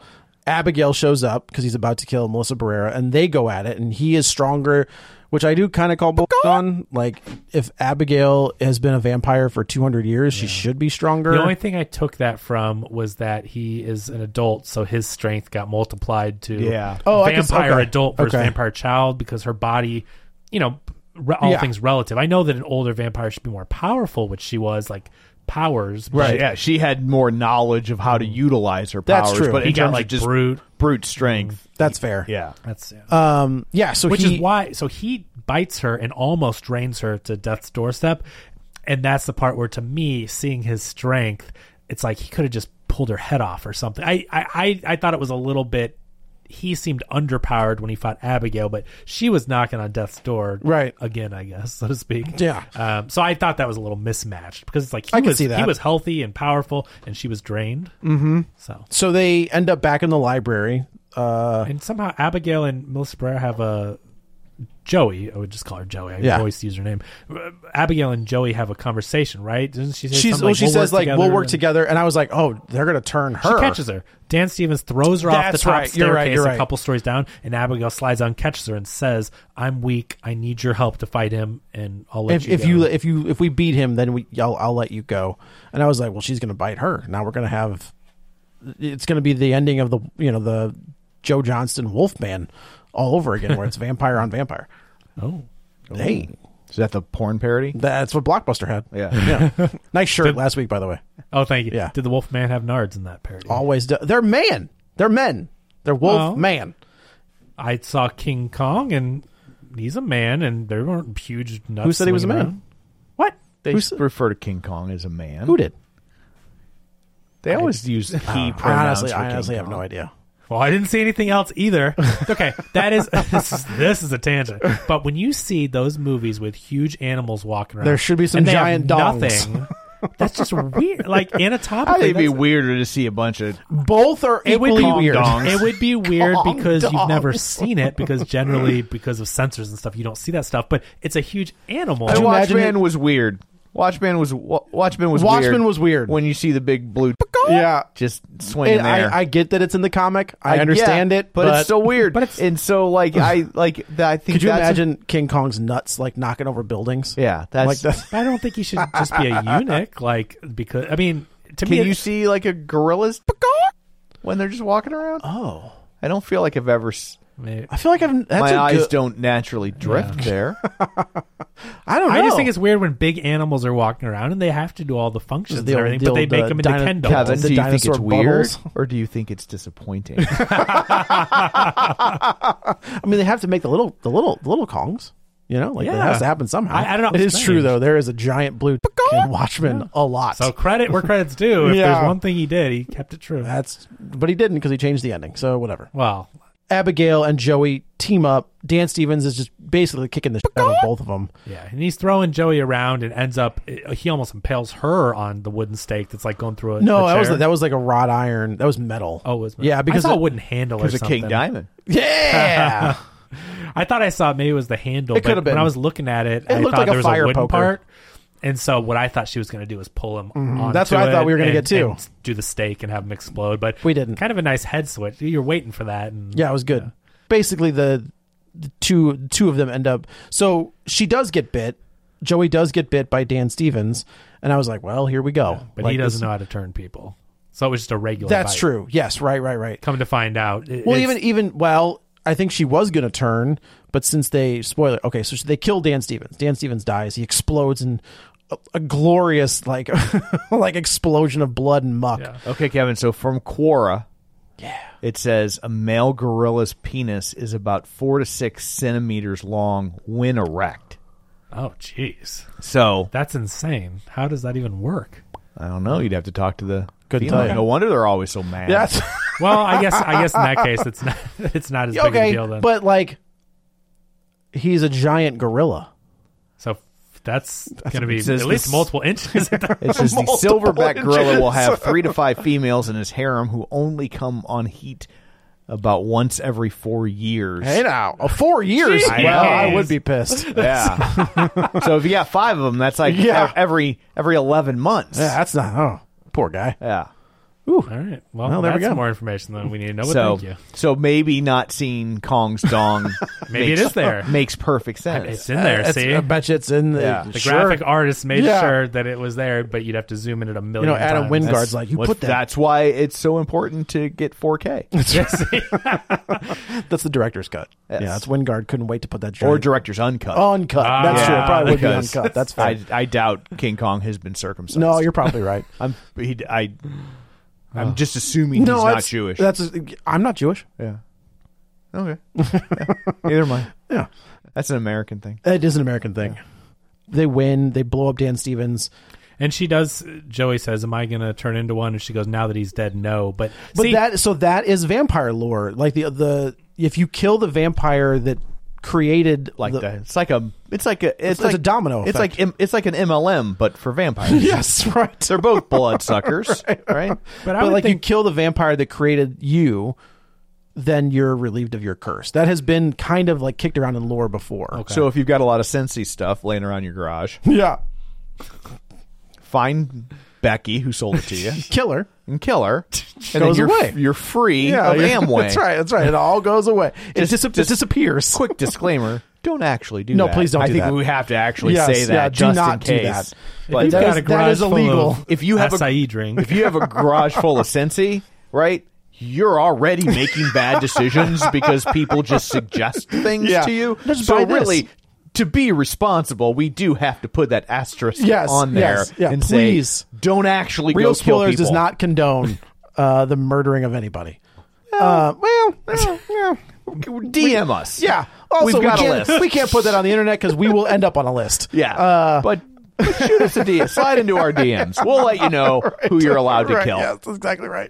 Abigail shows up because he's about to kill Melissa Barrera, and they go at it, and he is stronger, which I do kind of call bullshit on. Like, if Abigail has been a vampire for 200 years, she should be stronger. The only thing I took that from was that he is an adult, so his strength got multiplied to vampire adult versus vampire child, because her body, all things relative. I know that an older vampire should be more powerful, which she was, like, powers. Right. Yeah, she had more knowledge of how to utilize her powers. That's true. But he in got terms like of just brute strength. That's fair. Yeah. That's so which is why. So he bites her and almost drains her to death's doorstep, and that's the part where, to me, seeing his strength, it's like he could have just pulled her head off or something. I thought it was a little bit. He seemed underpowered when he fought Abigail, but she was knocking on death's door again, I guess, so to speak. Yeah. So I thought that was a little mismatched, because it's like I could see that. He was healthy and powerful, and she was drained. Mm-hmm. So they end up back in the library. And somehow Abigail and Melissa Barrera have a Joey. I would just call her Joey. I always use her name. Abigail and Joey have a conversation, right? Doesn't she say something she says we'll work together, and I was like, oh, they're gonna turn her. She catches her. Dan Stevens throws her off the top staircase you're right. a couple stories down, and Abigail slides on, catches her, and says, "I'm weak. I need your help to fight him, and I'll let you go." If we beat him, then I'll let you go. And I was like, well, she's gonna bite her. Now we're gonna have. It's gonna be the ending of the Joe Johnston Wolfman all over again, where it's vampire on vampire. Oh, hey, is that the porn parody? That's what Blockbuster had. Yeah. Nice shirt last week, by the way. Oh, thank you. Yeah. Did the Wolfman have nards in that parody? Always do. They're man. They're men. They're wolf man. I saw King Kong, and he's a man, and there weren't huge nuts. Who said he was a man? Around. What? They refer to King Kong as a man. Who did? They always use he pronouns. I honestly have no idea. Well, I didn't see anything else either. Okay, that is this is a tangent. But when you see those movies with huge animals walking around, there should be some and they giant have dongs. Nothing. That's just weird. Like, anatomically, I think it'd be weirder to see a bunch of both are equally weird. Dongs. It would be weird Kong because you've dongs. never seen it, because generally, because of censors and stuff, you don't see that stuff. But it's a huge animal. And imagine Watchmen was weird. Watchmen was weird when you see the big blue just swinging and there. I get that it's in the comic. I understand it, but it's still weird. But it's, and so I think. Could you imagine King Kong's nuts like knocking over buildings? Yeah, that's like that. I don't think he should just be a eunuch. Like, because I mean, to me, Can you see like a gorilla's when they're just walking around? Oh, I don't feel like I've ever. maybe. I feel like My eyes don't naturally drift there. I don't know. I just think it's weird when big animals are walking around and they have to do all the functions and everything, but they make them into Ken dolls. Kevin, The do you think dinosaur it's weird, bubbles. or do you think it's disappointing? I mean, they have to make the little Kongs. You know, like that has to happen somehow. I don't know. It is Strange. true though. There is a giant blue in Watchmen a lot. So credit where credit's due. If there's one thing he did, he kept it true. But he didn't, because he changed the ending. So whatever. Well, Abigail and Joey team up. Dan Stevens is just basically kicking the shit out of both of them. yeah, and he's throwing Joey around and ends up. He almost impales her on the wooden stake that's like going through a chair. That was like a wrought iron. That was metal. Oh, it was metal. Yeah, because I thought it wouldn't handle or There's a something. King Diamond. Yeah. I thought I saw maybe it was the handle. It could but have been. When I was looking at it, I looked thought like a there was fire a wooden poker. part. And so what I thought she was going to do was pull him onto That's what I thought we were gonna and- get too. and do the stake and have him explode. But We didn't. Kind of a nice head switch. You're waiting for that. And Yeah, it was good. Basically, the two of them end up. So she does get bit. Joey does get bit by Dan Stevens, and I was like, "Well, here we go." But Like he doesn't this- know how to turn people. So it was just a regular. That's bite. true. Yes, right. Come to find out, Well, even I think she was going to turn, but since they spoiler, okay, so they kill Dan Stevens. Dan Stevens dies. He explodes in a glorious like explosion of blood and muck. Yeah. Okay, Kevin. So from Quora, it says a male gorilla's penis is about 4 to 6 centimeters long when erect. Oh, jeez, So that's insane. How does that even work? I don't know. You'd have to talk to the. Couldn't female. tell you. No wonder they're always so mad. That's Well, I guess in that case, it's not as big okay, a deal then. but like he's a giant gorilla. So that's going to be it says at least this- multiple inches. It says the Multiple silverback gorilla will inches. have 3 to 5 females in his harem who only come on heat about once every 4 years. Hey now, 4 years. Jeez. Well, I would be pissed. Yeah. So if you got 5 of them, that's like Yeah. every 11 months. Yeah, that's not. Oh, poor guy. Yeah. Ooh. All right. Well, Well, there we that's go. more information than we need to know. But So, thank you. so maybe not seeing Kong's dong. Maybe it is there. Makes perfect sense. It's in there. See, I bet you it's in the. Yeah. the sure. graphic artist made Yeah. sure that it was there, but you'd have to zoom in it a You million. know, Adam times. Wingard's like, you Well, put that. That's why it's so important to get 4K That's the director's cut. Yes. Yeah, that's Wingard couldn't wait to put that or giant. director's uncut. Uncut. That's Ah, true. It probably would be because uncut. That's fine. I doubt King Kong has been circumcised. No, you're probably right. I'm just assuming he's not that's- Jewish. I'm not Jewish. Yeah. Okay. Yeah. Neither am I. Yeah. That's an American thing. It is an American thing. They win. They blow up Dan Stevens. And she does. Joey says, "Am I going to turn into one?" And she goes, "Now that he's dead, no." But see, that is vampire lore. Like the if you kill the vampire that created That. It's like a domino It's effect. it's like an MLM, but for vampires. Yes, right. They're both bloodsuckers, right? but I But would like you think kill the vampire that created you, then you're relieved of your curse. That has been kind of like kicked around in lore before. So if you've got a lot of Sensi stuff laying around your garage, Yeah. find Becky who sold it to you Kill her. and kill her, and Goes then away. you're free Yeah, of Amway. That's right. That's right. It all goes away. It Just disappears. Quick disclaimer: don't actually do No, that. please don't I do think that. we have to actually Yes, say that yeah, do just not in do case. that. But you've that got is- a garage that is full illegal. of if you have acai drink, if you have a garage full of Sensi, right? You're already making bad decisions because people just suggest things Yeah. to you. Just So buy this. really, to be responsible, we do have to put that asterisk Yes, on there yes, yeah, and please. say, don't actually Real go kill Spoilers people. does not condone the murdering of anybody. Yeah. DM us. Yeah. Also, We've got we a can't, list. we can't put that on the internet because we will end up on a list. Yeah. But shoot us a DM. Slide into our DMs. We'll let you know who you're allowed to Right, kill. Yeah, that's exactly right.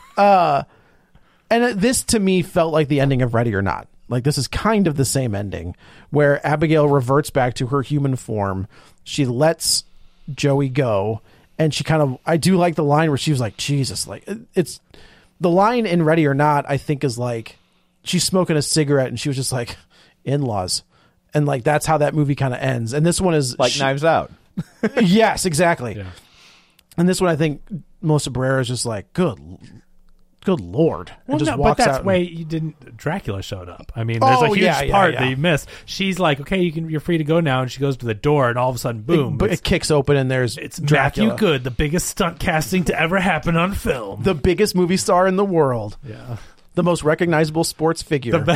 And this to me felt like the ending of Ready or Not. Like this is kind of the same ending where Abigail reverts back to her human form. She lets Joey go, and she kind of, I do like the line where she was like, Jesus, like it's the line in Ready or Not, I think is like, she's smoking a cigarette and she was just like, in-laws. And like, that's how that movie kind of ends. And this one is Like Knives Out. Yes, exactly. Yeah. And this one, I think Melissa Barrera is just like, good Lord. And Well, just no, but walks that's out why and- you didn't. Dracula showed up. I mean, there's a huge yeah, part yeah. that you missed. She's like, "Okay, you're free to go now," and she goes to the door, and all of a sudden, boom! But it kicks open and there's It's Dracula, Matthew Good, the biggest stunt casting to ever happen on film. the biggest movie star in the world, Yeah, the most recognizable sports figure. man,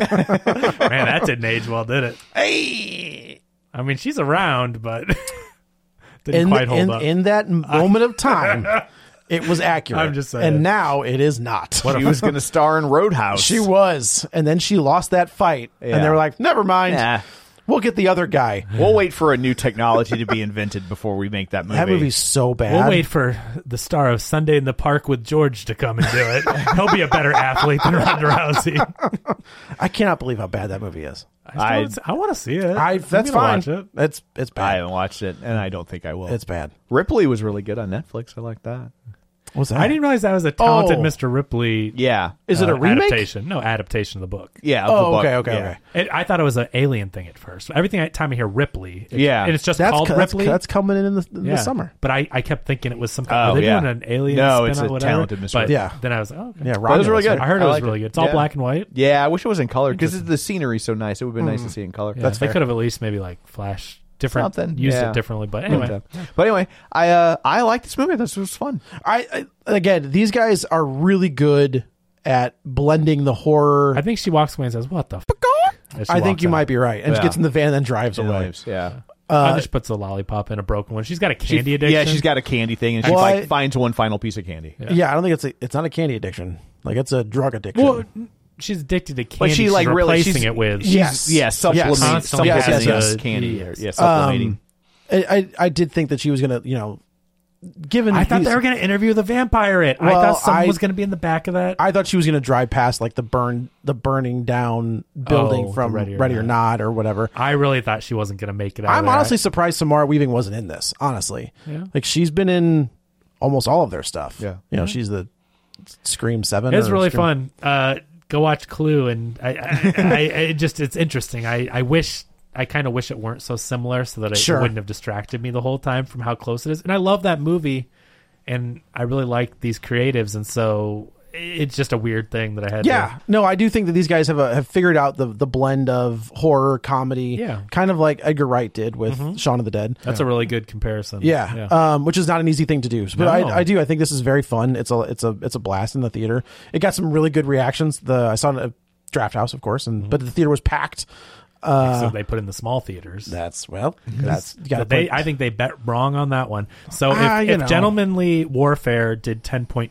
that didn't age well, did it? Hey! I mean, she's around, but didn't quite hold up. In that moment of time, it was accurate. I'm just saying. And now it is not. She was going to star in Roadhouse. She was. And then she lost that fight. Yeah. And they were like, never mind. Nah. We'll get the other guy. We'll wait for a new technology to be invented before we make that movie. That movie's so bad. We'll wait for the star of Sunday in the Park with George to come and do it. He'll be a better athlete than Ronda Rousey. I cannot believe how bad that movie is. I want to see it. I'm That's gonna fine. Watch it. It's I bad. haven't watched it, and I don't think I will. It's bad. Ripley was really good on Netflix. I like that. What's that? I didn't realize that was a talented Oh. Mr. Ripley. Yeah. Is it a remake? Adaptation? No, adaptation of the book. Yeah. of Oh, the book. okay. Yeah. I thought it was an alien thing at first. Every time I hear Ripley, Yeah. and it's just That's called Ripley. That's coming in the Yeah. summer. But I kept thinking it was some kind Oh, of, are they yeah. doing an alien No, spin it's on a whatever? talented Mr. But Ripley. Yeah. then I was, oh, okay. Yeah, That was really good. I heard it I was liked really it. good. It's all Yeah. black and white. Yeah, I wish it was in color because the scenery's so nice. It would have been nice to see in color. Yeah, they could have at least maybe like flash different, Something. used Yeah. it differently. But anyway, But anyway, I like this movie. This was fun. I again, these guys are really good at blending the horror. I think she walks away and says, "What the?" I think you might be right. And she Yeah. gets in the van and then drives away. Yeah. And just puts a lollipop in a broken one. She's got a candy addiction. Yeah, she's got a candy thing, and she Well, like finds one final piece of candy. Yeah, I don't think it's not a candy addiction. Like it's a drug addiction. Well, she's addicted to candy. But she she's like really replacing she's, it with. Yes. yeah, supplementing, Constantly supplementing yes. candy. Yes. Yeah, supplementing. I did think that she was gonna, given I thought these- they were going to interview the vampire. I Well, thought someone I- was going to be in the back of that. I thought she was going to drive past like the burning down building Oh, from the Ready or Not or whatever. I really thought she wasn't going to make it out. I'm of there. honestly surprised Samara Weaving wasn't in this. Honestly, Yeah. like she's been in almost all of their stuff. Yeah. She's the Scream 7. It's or really Scream- fun. Go watch Clue, and it's interesting. I kind of wish it weren't so similar, so that it Sure. wouldn't have distracted me the whole time from how close it is. And I love that movie. and I really like these creatives, and so it's just a weird thing that I had. Yeah, no, I do think that these guys have figured out the blend of horror comedy, kind of like Edgar Wright did with Shaun of the Dead. That's a really good comparison. Which is not an easy thing to do. But I think this is very fun. It's a blast in the theater. It got some really good reactions. I saw it at Draft House, of course, but the theater was packed. So they put in the small theaters. I think they bet wrong on that one. So if Gentlemanly Warfare did 10.0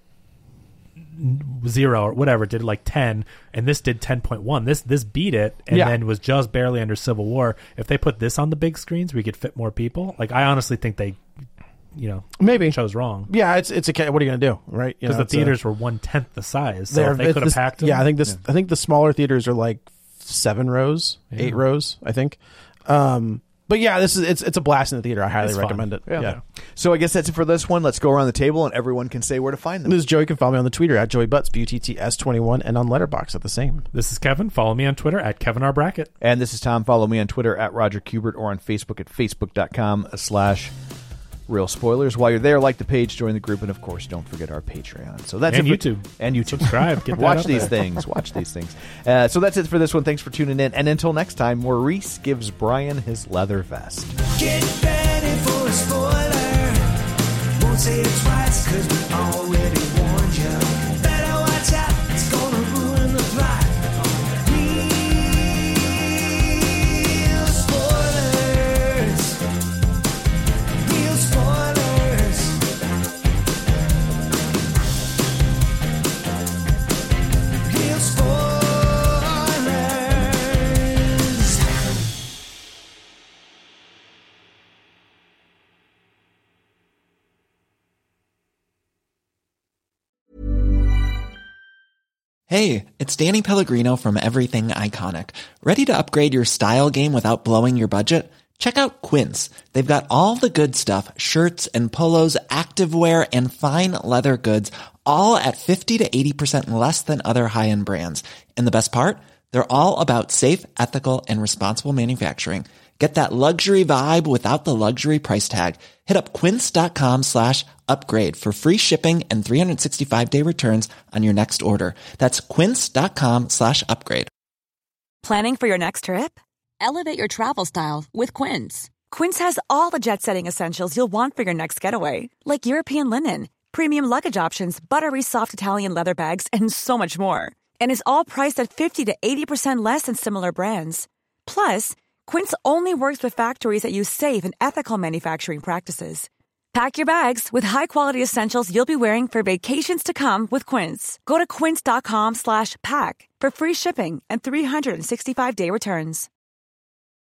or whatever, did like 10, and this did 10.1, this beat it, and then was just barely under Civil War. If they put this on the big screens, we could fit more people. Like, I honestly think they maybe chose wrong. Yeah, it's okay. What are you gonna do, right? Because the theaters were 1/10 the size, so if they could have packed them. Yeah, I think the smaller theaters are like 7 rows, 8 rows, I think. But yeah, it's a blast in the theater. I highly recommend it. Yeah. So I guess that's it for this one. Let's go around the table and everyone can say where to find them. This is Joey. You can follow me on the Twitter at JoeyButts, BUTTS21, and on Letterboxd at the same. This is Kevin. Follow me on Twitter at KevinRBrackett. And this is Tom. Follow me on Twitter at Roger Kubert or on Facebook at Facebook.com/Real Spoilers. While you're there, like the page, join the group, and of course, don't forget our Patreon. So that's and it YouTube. And YouTube. Subscribe. Get that Watch up these there. things. Watch these things. So that's it for this one. Thanks for tuning in. And until next time, Maurice gives Brian his leather vest. Get ready for a spoiler. Won't say it twice, cause we already warned you. Better watch out, it's gonna ruin the plot. Real spoilers. Real spoilers. Real spoilers. Hey, it's Danny Pellegrino from Everything Iconic. Ready to upgrade your style game without blowing your budget? Check out Quince. They've got all the good stuff, shirts and polos, activewear, and fine leather goods, all at 50 to 80% less than other high-end brands. And the best part? They're all about safe, ethical, and responsible manufacturing. Get that luxury vibe without the luxury price tag. Hit up quince.com/upgrade for free shipping and 365-day returns on your next order. That's quince.com/upgrade. Planning for your next trip? Elevate your travel style with Quince. Quince has all the jet-setting essentials you'll want for your next getaway, like European linen, premium luggage options, buttery soft Italian leather bags, and so much more. And is all priced at 50 to 80% less than similar brands. Plus, Quince only works with factories that use safe and ethical manufacturing practices. Pack your bags with high-quality essentials you'll be wearing for vacations to come with Quince. Go to quince.com/pack for free shipping and 365-day returns.